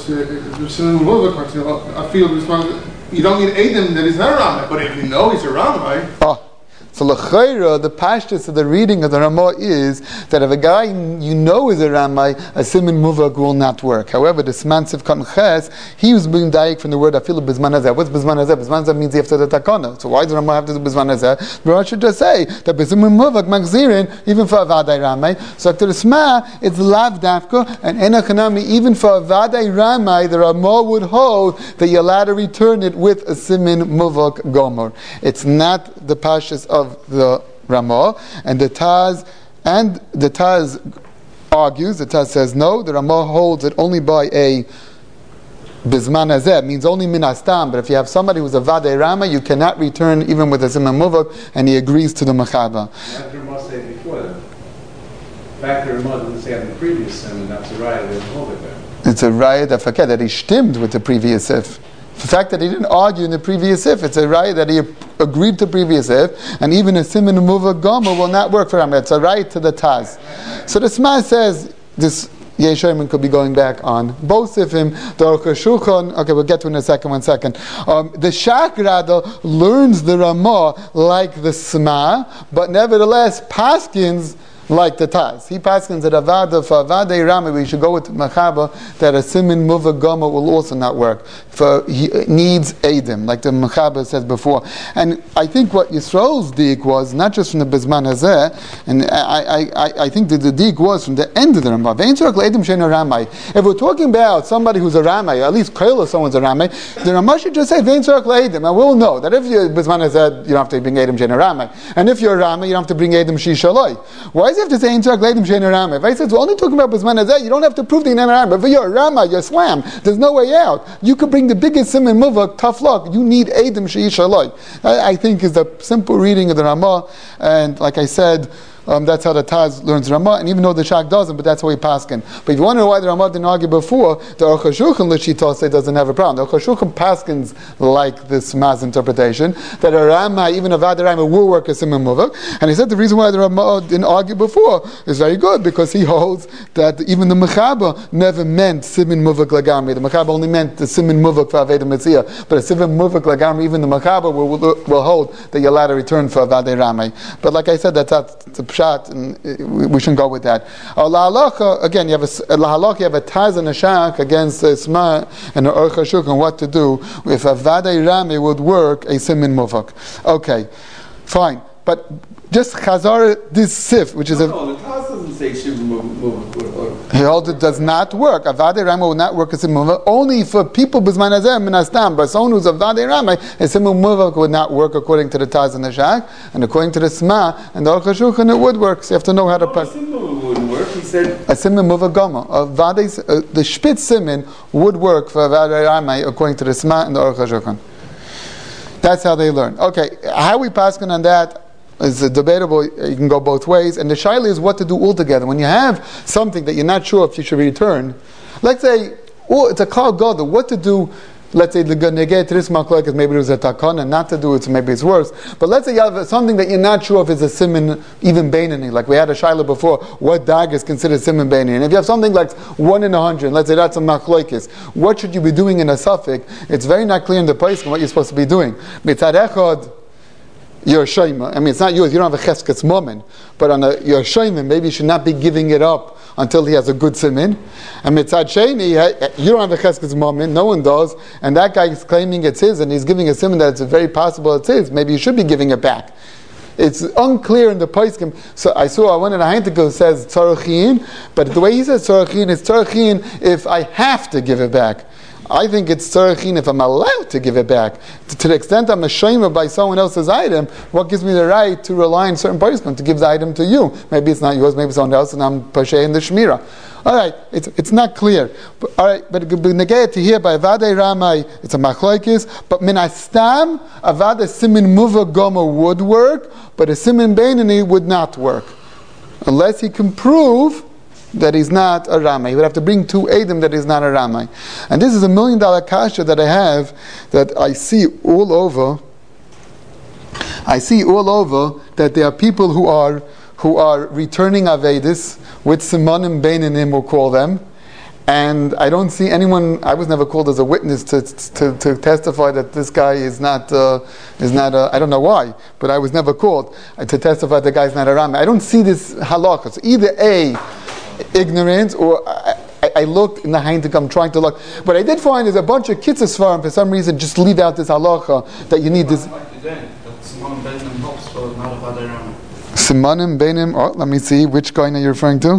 I feel you don't need Eidim that he's not a Ramai, but if you know he's a Ramai. So l'chayra, the pashtus of the reading of the Ramah is that if a guy you know is a Ramai, a simin muvak will not work. However, the Smansiv Kan Ches, he was being daik from the word afilu bizman hazeh. What's bizman hazeh? Bizman hazeh means after the takana. So why does the Ramah have to do bizman hazeh? The Ramah should just say that b'simin muvak magzirin even for a vadai Ramai. So after the Sma, it's lav dafka and enachanami even for a vadai Ramai. The Ramah would hold that you're allowed to return it with a simin muvak gomer. It's not the pashtus of the Ramah, and the Taz argues, the Taz says no, the Ramah holds it only by a Bizman Hazeh, means only min hastam, but if you have somebody who's a Vadei Rama, you cannot return even with a Siman Muvak, and he agrees to the Machaba. As the Ramah said before, the fact that the Ramah didn't say in the previous Siman, that's a riot that hold it there. It's a riot that forget that he stimmed with the previous if. The fact that he didn't argue in the previous if, it's a right that he agreed to previous if, and even a simin muvak gomer will not work for him. It's a right to the Taz. So the Sma says this Yeshoyman could be going back on both ifim. The Aruch HaShulchan, okay, we'll get to it in a second. 1 second. The Shakrada learns the Ramah like the Sma, but nevertheless paskins like the Taz. He paskins that Avada for Avadei Rami, we should go with Machaba, that a Simin Muvak Goma will also not work. For he needs Eidim, like the Machaba says before. And I think what Yisroel's dig was, not just from the Bizman Hazeh, and I think that the dig was from the end of the Ramah. If we're talking about somebody who's a Ramai, at least Kaila someone's a Ramai, the Ramah should just say Vein Tzorach Leidim, and we'll know that if you're Bizman Hazeh, you don't have to bring Eidim Shein Ramai. And if you're a Ramai, you don't have to bring Eidim Shishaloi. Why does he have to say Ein Tzorach Leidim Shein Ramai? If I said we're only talking about Bizman Hazeh, you don't have to prove the Ein Ramai. But if you're a Ramai, you're slam. There's no way out. You could bring the biggest Siman Muvak, tough luck. You need Eidim Shishaloi. I think is the simple reading of the Ramah, and like I said, that's how the Taz learns Ramah, and even though the Shak doesn't, but that's how he paskin. But if you want to know why the Ramah didn't argue before, the Aruch HaShulchan L'Shitosei doesn't have a problem. The Aruch HaShulchan paskins like this Maz interpretation, that a Ramah, even a Vadei Ramah, will work as Siman Muvak. And he said the reason why the Ramah didn't argue before is very good, because he holds that even the Mechaba never meant Siman Muvak Lagamri. The Mechaba only meant the Siman Muvak for Aveda Metzia. But a Siman Muvak Lagamri, even the Mechaba will hold that you're allowed to return for Vadei Ramah. But like I said, that's the pshat, and we shouldn't go with that. Lahalacha, again, you have a taz and a shak against the Sma and the Aruch HaShulchan, what to do if a vadei rame would work a simin muvak. Okay, fine, but just chazar this sif, which is the Taz doesn't say shivim muvak. He holds it does not work. A vadei rame will not work a simin muvak only for people b'zman hazeh min hastam. But someone who's a vadei rame, a simin muvak would not work according to the taz and the shak, and according to the Sma and the Aruch HaShulchan it would work. So you have to know how to. A simin muvak wouldn't work. He said a simin muvak gama. The spitz simin would work for a vadei rame according to the Sma and the Aruch HaShulchan. That's how they learn. Okay, how we paskin on that is debatable. You can go both ways. And the shaila is what to do altogether. When you have something that you're not sure if you should return, let's say, it's a klal gadol, what to do. Let's say the negay to this machlokes, maybe there's a takana, and not to do it, so maybe it's worse. But let's say you have something that you're not sure if it's a simin, even beinani. Like we had a shaila before, what dag is considered simin beinani? And if you have something like 1 in 100, let's say that's a machlokes, what should you be doing in a suffix? It's very not clear in the place what you're supposed to be doing. Mitzad echad, your shayma. I mean, it's not yours. You don't have a cheskes moment, but on your shayma, maybe you should not be giving it up until he has a good simin. And mitzad sheni, you don't have a cheskes moment. No one does, and that guy is claiming it's his, and he's giving a simin that it's very possible it's his. Maybe you should be giving it back. It's unclear in the poskim. So I saw one in the Heintikel says tzarachin, but the way he says tzarachin is tzarachin if I have to give it back. I think it's tzarachin if I'm allowed to give it back. To the extent I'm a shamer by someone else's item, what gives me the right to rely on certain person to give the item to you? Maybe it's not yours, maybe it's someone else, and I'm pashay in the shmira. All right, it's not clear. But, all right, but negay to here by vadei ramai, it's a machlokes. But min astam, a vadei simin muva goma would work, but a simin beinani would not work, unless he can prove that he's not a ramai. He would have to bring 2 edim that he's not a ramai. And this is $1 million kasha that I have, that I see all over. I see all over that there are people who are returning avedis with simanim beinanim, we'll call them. And I don't see anyone. I was never called as a witness to testify that this guy is not. I don't know why, but I was never called to testify the guy's not a ramai. I don't see this halakha. So either A, ignorance, or I look in the Heintik, I'm trying to look. What I did find is a bunch of kitzur svarim for some reason just leave out this halacha that you need this. Simanim beinim. Oh, let me see which guy are you referring to?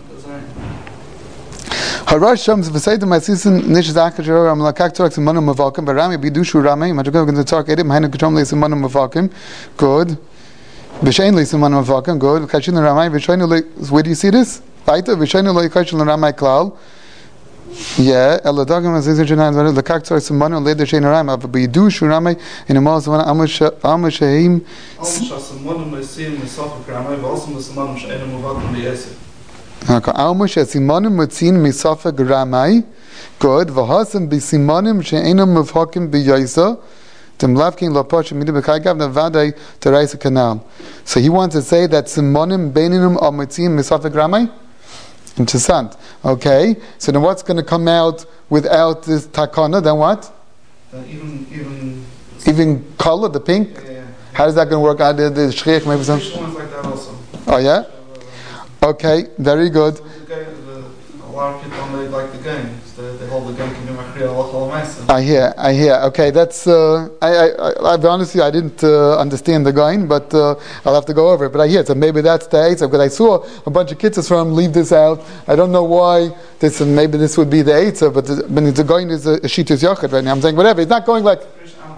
Harash Shams v'seidim ma'asisin nish zakajor am lakak tzorach simanim mavakim barami bidushu ramei madrugah going to talk edim hainu kachom le simanim mavakim. Good. B'shein le simanim mavakim. Good. Kashin ramei b'shein le. Where do you see this? Weiter, v'sheinu lo yikashel ramai klal. Yeah, eladagim azizir jenan zvaru lekak tzor simanu leder shein ramai, but b'yidu shu ramai in a mal zvan amashahim. Amashah simanim mesim misafik ramai, v'alsim simanim she'enim muvakim b'yesef. Okay, amashah simanim mesim misafik ramai. Good. V'hasim b'simanim she'enim muvakim b'yesef. So he wants to say that simanim beininim are mitzim misafik ramai. Interessant. Okay, so then what's going to come out without this takana? Then what? Even color, the pink. Yeah. How is that going to work out? The shriach, maybe some. Ones like that also. Oh yeah. Okay, very good. A lot of people they like the game. They hold the game. I hear. Okay, that's. I'll be honest with you, I didn't understand the gain, but I'll have to go over it. But I hear it, so maybe that's the eitzah, because I saw a bunch of kitzur from leave this out. I don't know why this, and maybe this would be the eitzah, but the gain is a shitas yachid right now. I'm saying whatever. It's not going like.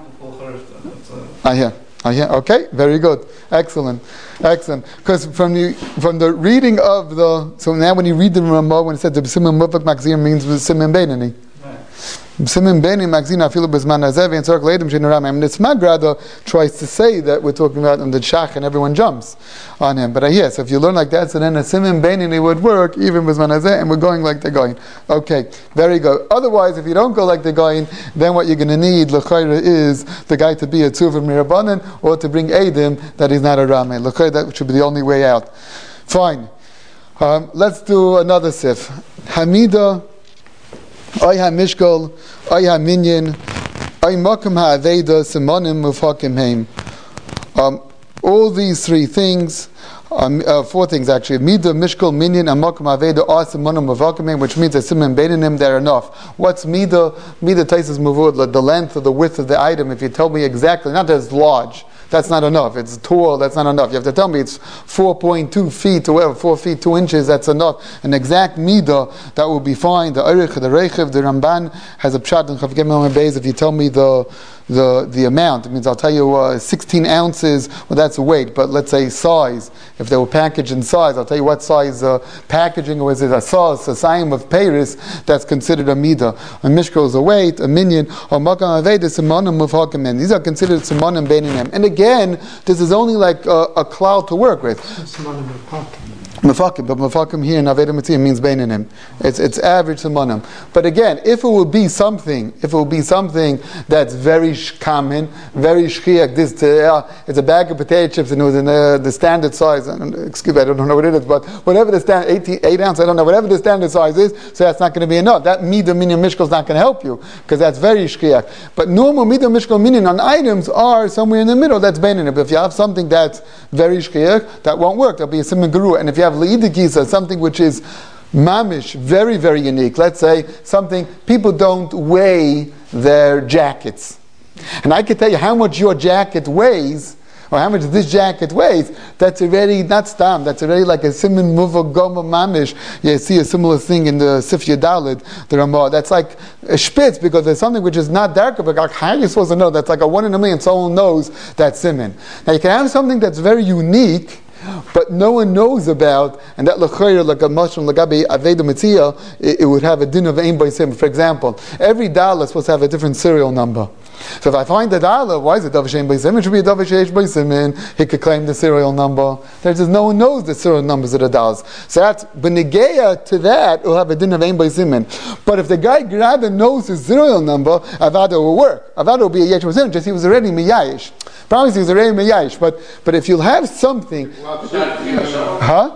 I hear. Okay, very good, excellent. Because from the reading of so now when you read the Ramah, when it said the siman muvak magzir means siman beinani. Siman beinani magzir afilu bezman hazev and tzorach leidim shein ramai. I mean, the Smagrada tries to say that we're talking about on the shach and everyone jumps on him. But yes, if you learn like that, so then a siman beinani would work even bezman hazeh, and we're going like the going. Okay, very good. Otherwise, if you don't go like the going, then what you're going to need l'chayra is the guy to be a tzuva mirabanan or to bring edim that he's not a ramai. L'chayra, that should be the only way out. Fine. Let's do another sif. Hamida. Ay ha-mishkol, ay ha-minyan, ay makam ha-aveda, simanim mufhakim heim. All these 3 things Four things actually. Mida, Mishkal, Minyan, and Makom Aveda are Simanim Mavakamim, which means that Siman Beinanim, they're enough. What's Mida? Mida Taisis Mavud, the length or the width of the item. If you tell me exactly, not that it's large, that's not enough. It's tall, that's not enough. You have to tell me it's 4.2 feet or whatever, 4 feet 2 inches, that's enough. An exact Mida, that will be fine. The Erich, the Reichiv, the Ramban has a pshat in Chav Gimel Beis. If you tell me the amount, it means I'll tell you 16 ounces, well that's a weight, but let's say size. If they were packaged in size, I'll tell you what size packaging, or is it a sauce, a sign of Paris, that's considered a Mida. A Mishkal is a weight, a Minyan, or Makam Aved is Simonim Muvhakim. These are considered Simonim Beinanim. And again, this is only like a cloud to work with. Mafakim, but Mafakim here in Aveda Mitzvah means Beinanim. It's average Simonim. But again, if it would be something that's very common, very shchiach, it's a bag of potato chips and it was in the standard size. Excuse me, I don't know what it is, but whatever the standard 8 ounce, I don't know, whatever the standard size is, so that's not going to be enough. That Mida Minyan Mishkal is not going to help you because that's very shchiach. But normal Mida Mishkal Minyan on items are somewhere in the middle. That's Beinanim. But if you have something that's very shchiach, that won't work. There'll be a Siman Geruah. And if you have Le'idikisa, something which is mamish, very, very unique. Let's say something, people don't weigh their jackets. And I can tell you how much your jacket weighs, or how much this jacket weighs, that's already, not stam, that's already like a siman muva goma mamish. You see a similar thing in the Sif Yadalid, the Ramah. That's like a spitz, because there's something which is not darker, but like, how are you supposed to know? That's like a 1 in a million, someone knows that siman. Now you can have something that's very unique, but no one knows about, and that l'chayr, like a mushroom, lagabi aveda mitzia, it would have a din of ein b'sim. For example, every dollar is supposed to have a different serial number. So if I find the dollar, why is it davar shein b'sim? It should be a davar sheish b'sim, and he could claim the serial number. There's just no one knows the serial numbers of the dollars. So that's b'negeya to that will have a din of ein b'sim. But if the guy rather knows his serial number, avada will work. Avada will be a yesh b'sim. Just he was already miyayish. Promise he was already miyayish. But if you'll have something. Huh?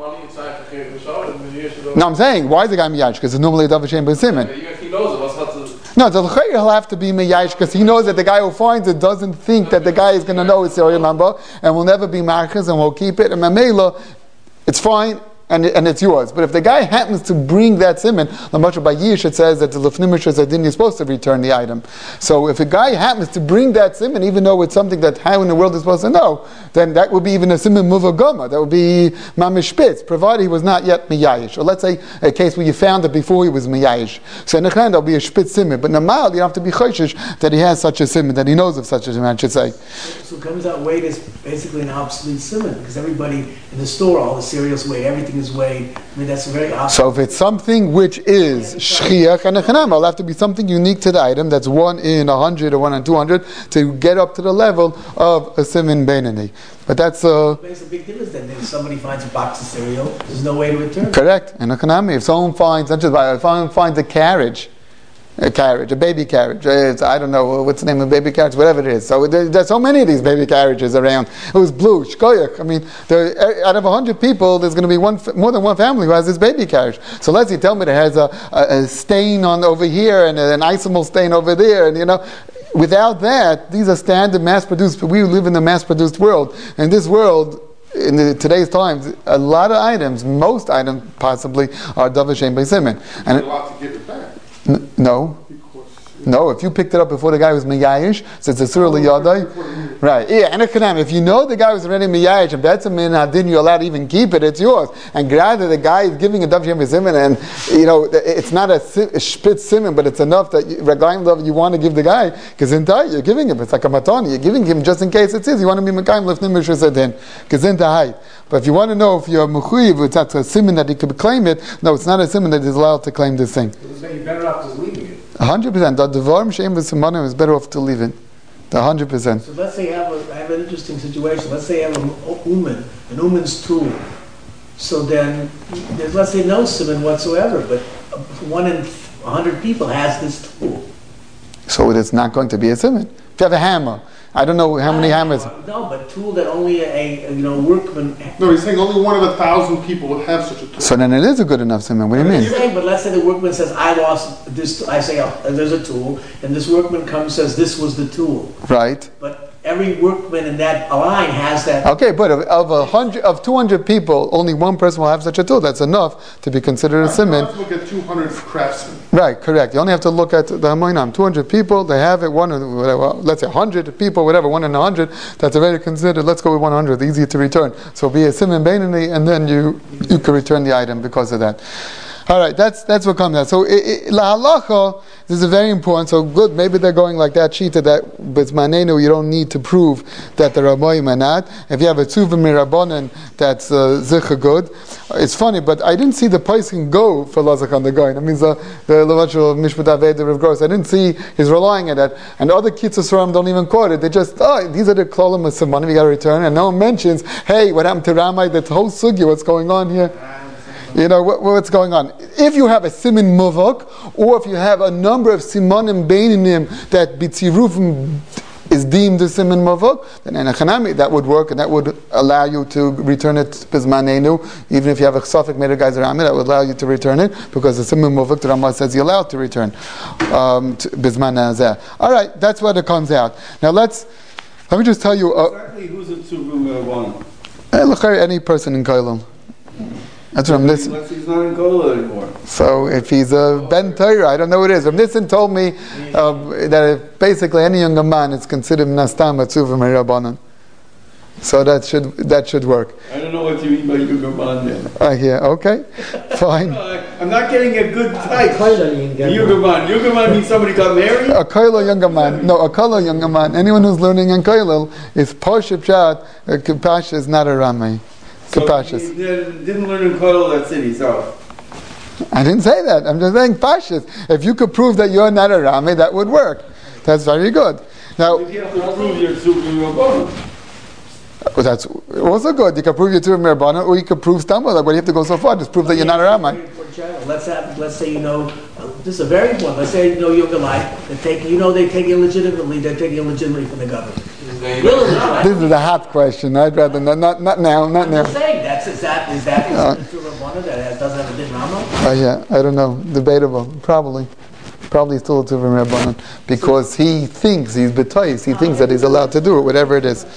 No, I'm saying, why is the guy miyayish? Because it's normally a davar shein b'sim. He knows it. No, the l'chayr he'll have to be miyayish because he knows that the guy who finds it doesn't think that the guy is going to know his serial number and will never be marchas and will keep it. And mamela, it's fine. And it's yours. But if the guy happens to bring that siman, Lamashal by Yish, it says that the Lefnimish Zadin is supposed to return the item. So if a guy happens to bring that siman, even though it's something that how in the world is supposed to know, then that would be even a siman muvagama. That would be mamish spitz, provided he was not yet miyayish. Or let's say a case where you found it before he was miyayish. So in the Khan, there'll be a spitz siman. But normal, you have to be chayshish that he has such a siman, that he knows of such a siman, I should say. So it comes out weight is basically an obsolete siman, because everybody in the store, all the cereals weigh, everything is weighed. I mean, that's very obvious. So if it's something which is shchiach and echanam, it'll have to be something unique to the item that's 1 in 100 or 1 in 200 to get up to the level of a siman beinani. But that's It makes a big difference then. If somebody finds a box of cereal, there's no way to return it. Correct. And echanami, if someone finds, not just if someone finds a baby carriage. I don't know what's the name of baby carriage, whatever it is. So there's so many of these baby carriages around. It was blue, shkoyach. I mean, out of 100 people, there's going to be more than one family who has this baby carriage. So let's tell me that has a stain on over here and an isomal stain over there, and without that, these are standard mass-produced. We live in a mass-produced world. In this world, in today's times, a lot of items, most items possibly, are davar shein b'simin. And you're allowed to give it back. No. No, if you picked it up before the guy was miyayish, so it's a surah liyadai. Right. Yeah, and if you know the guy was already miyayish, and that's a min hadin, you're allowed to even keep it, it's yours. And rather the guy is giving a davar shein b'simin, and it's not a spitz simin, but it's enough that you want to give the guy, because you're giving him, it's like a matani, you're giving him just in case it's his, you want to be mekayim lifnim mishrasadin, gezinta. But if you want to know if you're mechuyev, it's not a simin that he could claim it, no, it's not a simin that is allowed to claim this thing. You're better off just leaving it. 100%. The devarim she'em v'simanim is better off to leave it. 100%. So let's say I have an interesting situation. Let's say I have an uman's tool. So then, there's, let's say, no siman whatsoever, but 1 in 100 people has this tool. So it's not going to be a siman. If you have a hammer, I don't know how many hammers. No, but tool that only a workman. No, he's saying only 1 of 1,000 people would have such a tool. So then it is a good enough siman. What do you mean? Saying, but let's say the workman says, I lost this. I say, there's a tool, and this workman comes and says, this was the tool. Right. But every workman in that line has that. Okay, but of 200 people, only one person will have such a tool. That's enough to be considered a siman. Let's look at 200 craftsmen. Right, correct. You only have to look at the Hamoinam. 200 people, they have it. One, or whatever, let's say 100 people, whatever. 1 in 100. That's already considered. Let's go with 100. Easy to return. So be a siman beinoni, and then you can return the item because of that. All right, that's what comes out. So la halacha, this is very important. So good, maybe they're going like that shita that b'zmanenu you don't need to prove that the rabboim are not. If you have a tzuva mirabonin, that's zicha good. It's funny, but I didn't see the poskim go for lazach on the goin. That means the levachul mishpat aved of Gross. I didn't see he's relying on that. And other kitzur suram don't even quote it. They just these are the klolim of some money we got to return, and no one mentions hey what happened to Ramai, that whole sugya, what's going on here. You know, what's going on. If you have a siman muvak, or if you have a number of simanim beinim that bitzirufim is deemed a siman muvak, then in a chanami that would work, and that would allow you to return it bizmanenu. Even if you have a safek made a geyser amit, that would allow you to return it, because the siman muvak, the Rambam says you're allowed to return bizman nazeh. All right, that's what it comes out. Now let me just tell you. Exactly who's a tzuvim one? Any person in Koilel. That's what He's not in Kola anymore. So if he's a Ben Torah, I don't know what it is. Rav Nissen told me that if basically any younger man is considered Nastam Atzuva Merabanan. So that should work. I don't know what you mean by younger man then. Yeah, okay, fine. I'm not getting a good type. Younger man means somebody got married? A Koilel younger man. No, a Koilel younger man. Anyone who's learning in Koilel is Poship Shat, Kapasha is not a Ramay. So he didn't learn in Koilel, that's it, he's out. I didn't say that. I'm just saying Pashas. If you could prove that you're not a Rami, that would work. That's very good. Now, if you have to prove you're Tzuvim Rabbanan. That's also good. You can prove you're Tzuvim Rabbanan, or you can prove Stamma. Like, why do you have to go so far? Just prove that you're not a Rami. Let's say this is a very important. Let's say younger life. They take illegitimately. They're taking illegitimately from the government. This is a hot question. I'd rather not now. I'm just saying is that Rabbanan that doesn't have a din Rama? Yeah, I don't know. Debatable. Probably still a Tzuvim Rabbanan, because he thinks he's betois. He thinks that he's allowed to do it, whatever it is.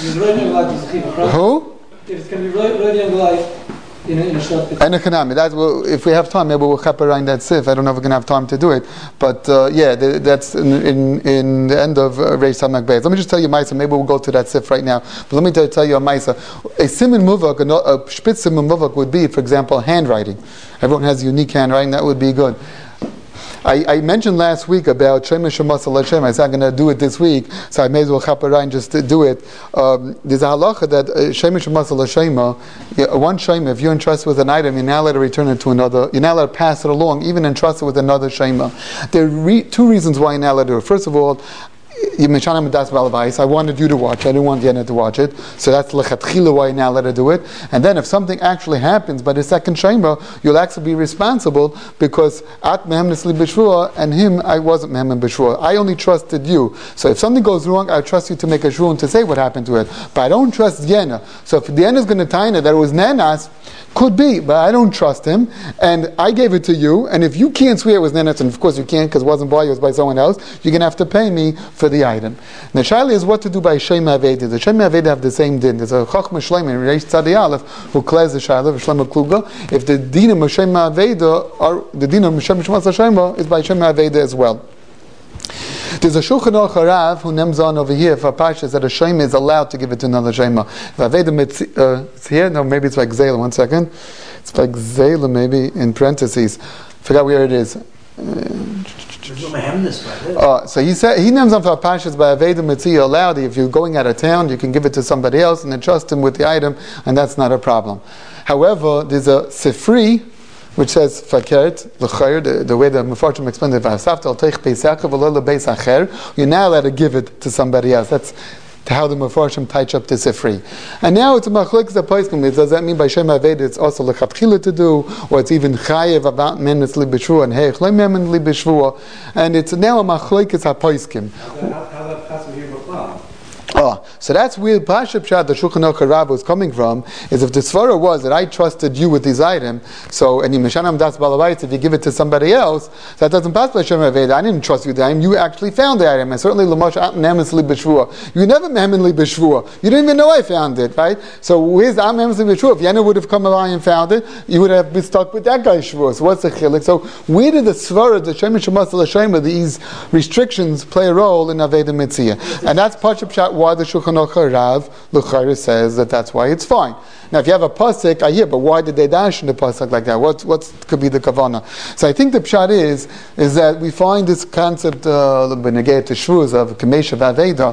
Who? It's going to be really young life. In a short That's if we have time, maybe we'll chaperine that sif. I don't know if we're going to have time to do it, but that's in the end of Reish Samak Beis. Let me just tell you Maisa. Maybe we'll go to that sif right now. But let me tell you a Maisa. A siman muvak, a spitz siman muvak would be, for example, handwriting. Everyone has unique handwriting. That would be good. I mentioned last week about Shemesh Shemasal Hashem. I said I'm going to do it this week, so I may as well chaperine just to do it. There's a halacha that Shemesh Shemasal Hashem, one Shema, if you're entrusted with an item, you're not allowed to return it to another. You're not allowed to pass it along, even entrusted with another Shema. There are two reasons why you're not allowed to do it. First of all, I wanted you to watch. I didn't want Yenna to watch it. So that's lechatchila why you're not allowed to do it. And then if something actually happens by the second shema, you'll actually be responsible, because at mehem nisli b'shvua, and him, I wasn't mehem b'shvua. I only trusted you. So if something goes wrong, I trust you to make a shvua and to say what happened to it. But I don't trust Yenna. So if the Yenna is going to tell you that it was Nenas, could be, but I don't trust him, and I gave it to you, and if you can't swear it was Nenas, and of course you can't because it wasn't by you, it was by someone else, you're going to have to pay me for the item. The shaila is what to do by Shema Aveda. The Shema Aveda have the same din. There's a Chachma Shleim in Reish Tzadi Aleph who clears the shaila, Shleim Kluga. If the din of Shema Aveda, or the din of Shema Shema is by Shema Aveda as well. There's a Shulchan Aruch Harav who names on over here for Pashas that a Shema is allowed to give it to another Shema. It's here? No, maybe it's like Zayla. 1 second. It's like Zayla, maybe, in parentheses. Forgot where it is. So he names on for Pashas by Aveda Mitzvah allowed. If you're going out of town, you can give it to somebody else and entrust him with the item, and that's not a problem. However, there's a Sifri which says fakert l'chayr, the way the Mefarshim explained it, v'asafta al teich beisach v'lo lebeis acher. You're now allowed to give it to somebody else. That's how the Mefarshim touch up the Sifri. And now it's a machlokes the poskim. Does that mean by Shema Aveda it's also lechatchila to do, or it's even chayev about memes li b'shvua and heich lo memes li b'shvua, and it's now a machlokes ha poskim. So that's where Pasha Pshat, the Shulchan Aruch Rav was coming from, is if the svara was that I trusted you with these items, so, and you Meshanam Das Balabayit, if you give it to somebody else, that doesn't pass by Shem Aveda. I didn't trust you with the item, you actually found the item, and certainly L'mosh Nemes Li B'Shvua. You never Mehemen Li B'Shvua. You didn't even know I found it, right? So where's Am Nemes Li B'Shvua? If Yana would have come along and found it, you would have been stuck with that guy's Shvua. So what's the chilik? So where did the svara, the Shemesh Shemasal Hashema, these restrictions play a role in Aveda Mitzvah? And that's Pasha Pshat why the Shulchan Aruch Rav L'chayr says that that's why it's fine. Now, if you have a pasuk, I hear, but why did they dash in the pasuk like that? What could be the kavana? So I think the pshat is that we find this concept benegay to shvuz of kamesha v'aveda.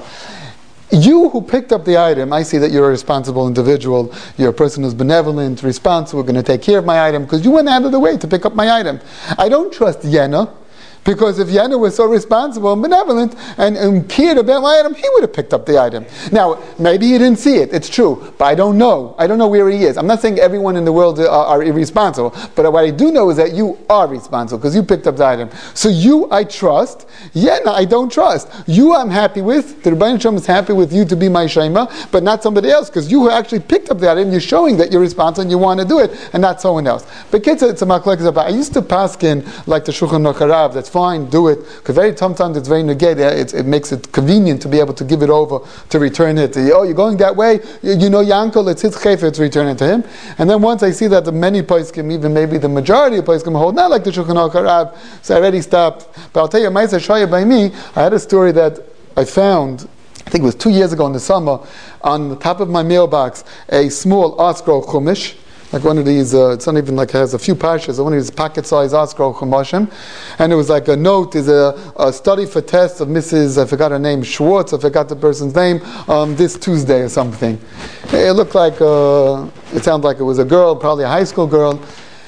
You who picked up the item, I see that you're a responsible individual. You're a person who's benevolent, responsible, going to take care of my item because you went out of the way to pick up my item. I don't trust Yena. Because if Yana was so responsible and benevolent and cared about my item, he would have picked up the item. Now, maybe he didn't see it, it's true, but I don't know. I don't know where he is. I'm not saying everyone in the world are irresponsible, but what I do know is that you are responsible because you picked up the item. So you, I trust. Yana, I don't trust. You, I'm happy with. The Rebbeinu Shalom is happy with you to be my shema, but not somebody else because you actually picked up the item. You're showing that you're responsible and you want to do it, and not someone else. But kids, it's a machlokes. I used to paskin like the Shulchan Aruch Rav. That's fine, do it, because sometimes it's very negate. It makes it convenient to be able to give it over, to return it. Oh, you're going that way? You know your uncle, it's his chayfer to return it to him. And then once I see that the many poskim, even maybe the majority of poskim hold not like the Shulchan Aruch Rav, so I already stopped. But I'll tell you, Ma'aseh Shaya by me, I had a story that I found, I think it was 2 years ago in the summer, on the top of my mailbox, a small ArtScroll Chumash, like one of these, it's not even like it has a few parshas, one of these pocket-sized ArtScroll Chumashim, and it was like a note, is a study for tests of Mrs., I forgot her name, Schwartz, I forgot the person's name, this Tuesday or something. It looked like, it sounded like it was a girl, probably a high school girl.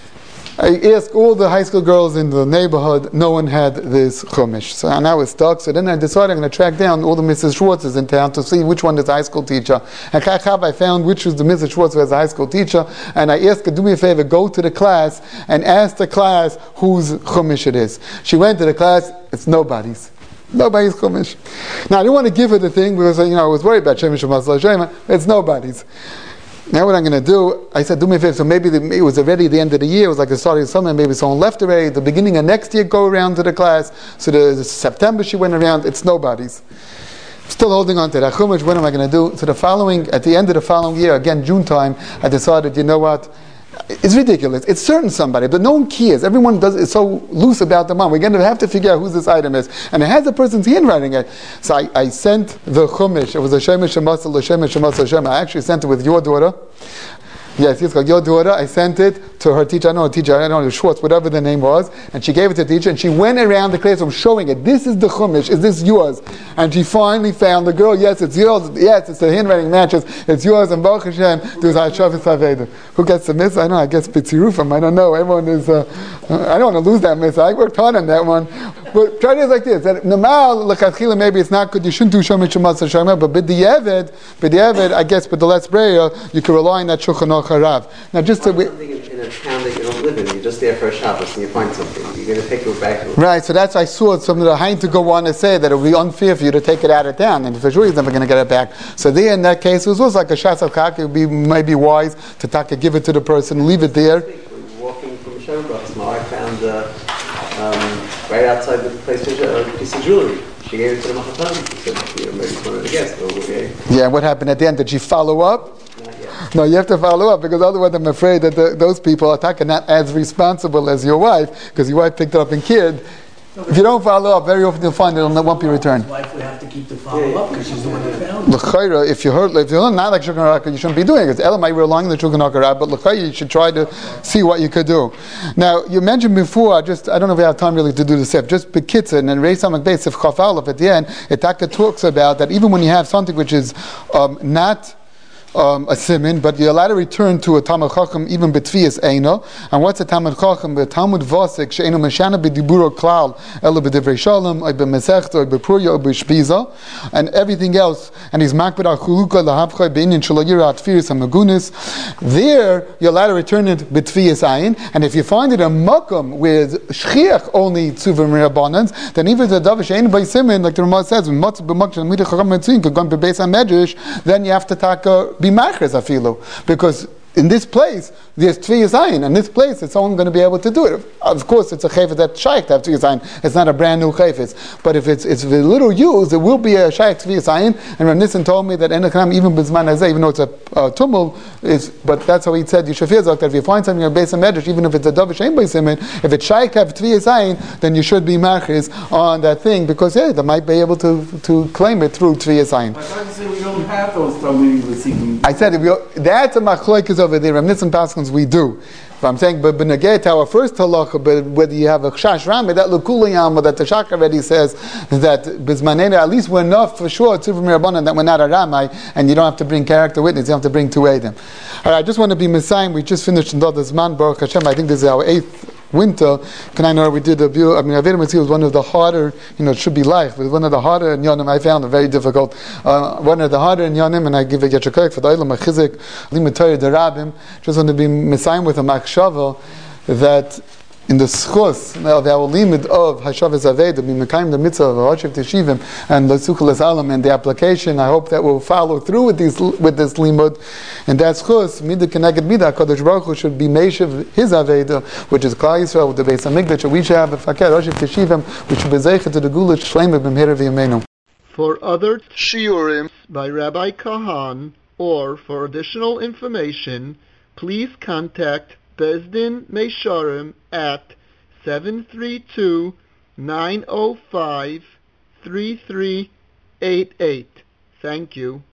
I asked all the high school girls in the neighborhood, no one had this chumash. So I was stuck, so then I decided I'm going to track down all the Mrs. Schwartzes in town to see which one is a high school teacher. And I found which was the Mrs. Schwartz who has a high school teacher, and I asked her, do me a favor, go to the class and ask the class whose chumash it is. She went to the class, it's nobody's. Nobody's chumash. Now I didn't want to give her the thing because I was worried about Shemesh Shemasal Hashema. It's nobody's. Now what I'm going to do, I said, do me a favor, so maybe it was already the end of the year, it was like the start of the summer, maybe someone left already, the beginning of next year go around to the class, so the September she went around, it's nobody's. Still holding on to that chumash, what am I going to do? So at the end of the following year, again June time, I decided, you know what, it's ridiculous. It's certain somebody, but no one cares. Everyone is so loose about the money. We're going to have to figure out who this item is. And it has a person's handwriting it. So I sent the chumash. It was a Shemesh Shemasal Hashem. I actually sent it with your daughter. Yes, it's called your daughter. I sent it to her teacher. I don't know, Schwartz, whatever the name was. And she gave it to the teacher. And she went around the classroom showing it. This is the chumash. Is this yours? And she finally found the girl. Yes, it's yours. Yes, it's the handwriting matches. It's yours. And Baruch Hashem, there's Hashavas Haveda. Who gets the mitzvah? I don't know. I guess B'tzirufim. I don't know. Everyone is. I don't want to lose that mitzvah. I worked hard on that one. But try it like this. That Namal l'chadchila, maybe it's not good. You shouldn't do Shemesh Shemasal Hashem. But b'di'evid, I guess, but the last prayer, you can rely on that Shulchan Aruch Rav. Now, just to something in a town that you don't live in, you're just there for a Shabbos and you find something, you're going to take it back to it. Right, so that's I saw something that Hein to go on to say that it would be unfair for you to take it out of town, and for sure he's never going to get it back. So there, in that case, it was like a shas of kak. It would be maybe wise to give it to the person, leave it there. Walking from Sherbrooks, my wife found right outside the place a piece of jewelry. She gave it to the Machatani. She said, maybe it's one of the guests. Okay. Yeah, what happened at the end? Did she follow up? No, you have to follow up, because otherwise I'm afraid that those people are not as responsible as your wife, because your wife picked it up and cared. If you don't follow up, very often you'll find it won't be returned. His wife would have to keep the follow up because she's the one that found it. L'chayra, if you're not like Shulchan Aruch, you shouldn't be doing it. Because Elamai relying on the Shulchan Aruch, but l'chayra, you should try to see what you could do. Now, you mentioned before, I don't know if we have time really to do the sif, just Bekitza, and then Reis Hamak Beis, Sif Chaf Aleph at the end, it talks about that even when you have something which is not a siman, but you're allowed to return to a Talmud Chacham even betvias eino. And what's a Talmud Chacham? The Talmud Vasik she'eino meshana b'diburo klal ela b'divrei shalom or b'mesechta or b'pruya or b'shpiza and everything else. And he's makbid al chuluka lahavchay b'inyan shalayira atfiris hamagunis. There you're allowed to return it betvias ayin. And if you find it a makom with shchiach only tzuvim rabbanans, then even the davar she'eino by siman, like the Ramah says, when matzah b'makshah midei chacham metzin could go to beis hamedrash, then you have to taka be machres afilu, because in this place there's Tviyas Ayin, and this place it's only going to be able to do it. Of course, it's a chayfet that shaykh to have Tviyas Ayin. It's not a brand new chayfet, but if it's with little used, it will be a shaykh Tviyas Ayin. And Rav Nissen told me that Enochanam even b'zman hazeh, even though it's a tumul, but that's how he said you should feel that if you find something in your beis hamedrash, even if it's a davar she'ein beis siman, if it's shaykh to have Tviyas Ayin, then you should be machres on that thing, because they might be able to claim it through Tviyas Ayin. I tried to say we don't have those Talmudim with seeking. I said that's a machlokes over there. Rav Nissen Paskins we do. But I'm saying, but b'negei to our first halacha, but whether you have a chash rami, that lukuliyam, that the Shach already says that bizmanena, at least we're enough for sure tzuvim rabbanan that we're not a ramai, and you don't have to bring character witness, you have to bring two edim. All right, I just want to be messiah. We just finished in this man Baruch Hashem. I think this is our 8th winter. Can I know we did a view? I mean, Aveda Mitzvah was one of the harder. It should be life, but one of the harder in Yonim. I found it very difficult. One of the harder in Yonim, and I give a yachakok for the Olam Achizik Limud Torah Derabim. Just want to be messiah with a machshava that in the schus of our limit of Hashavas Aveda, Mimekayim the mitzvah of Hashav Teshivim and Lesuchel Alam and the application, I hope that will follow through with this limud. And that schus, Midah Keneged Midah, Kadosh Baruch Hu should be Meishav his Aveda, which is Klal Yisrael with the Beis Hamikdash, we should have a Fakir Hashav Teshivim, which should be Zeicha to the Gula Shleimah B'mhera V'Yameinu. For other shiurim by Rabbi Kahan, or for additional information, please contact Beis Din Meisharim at 732-905-3388. Thank you.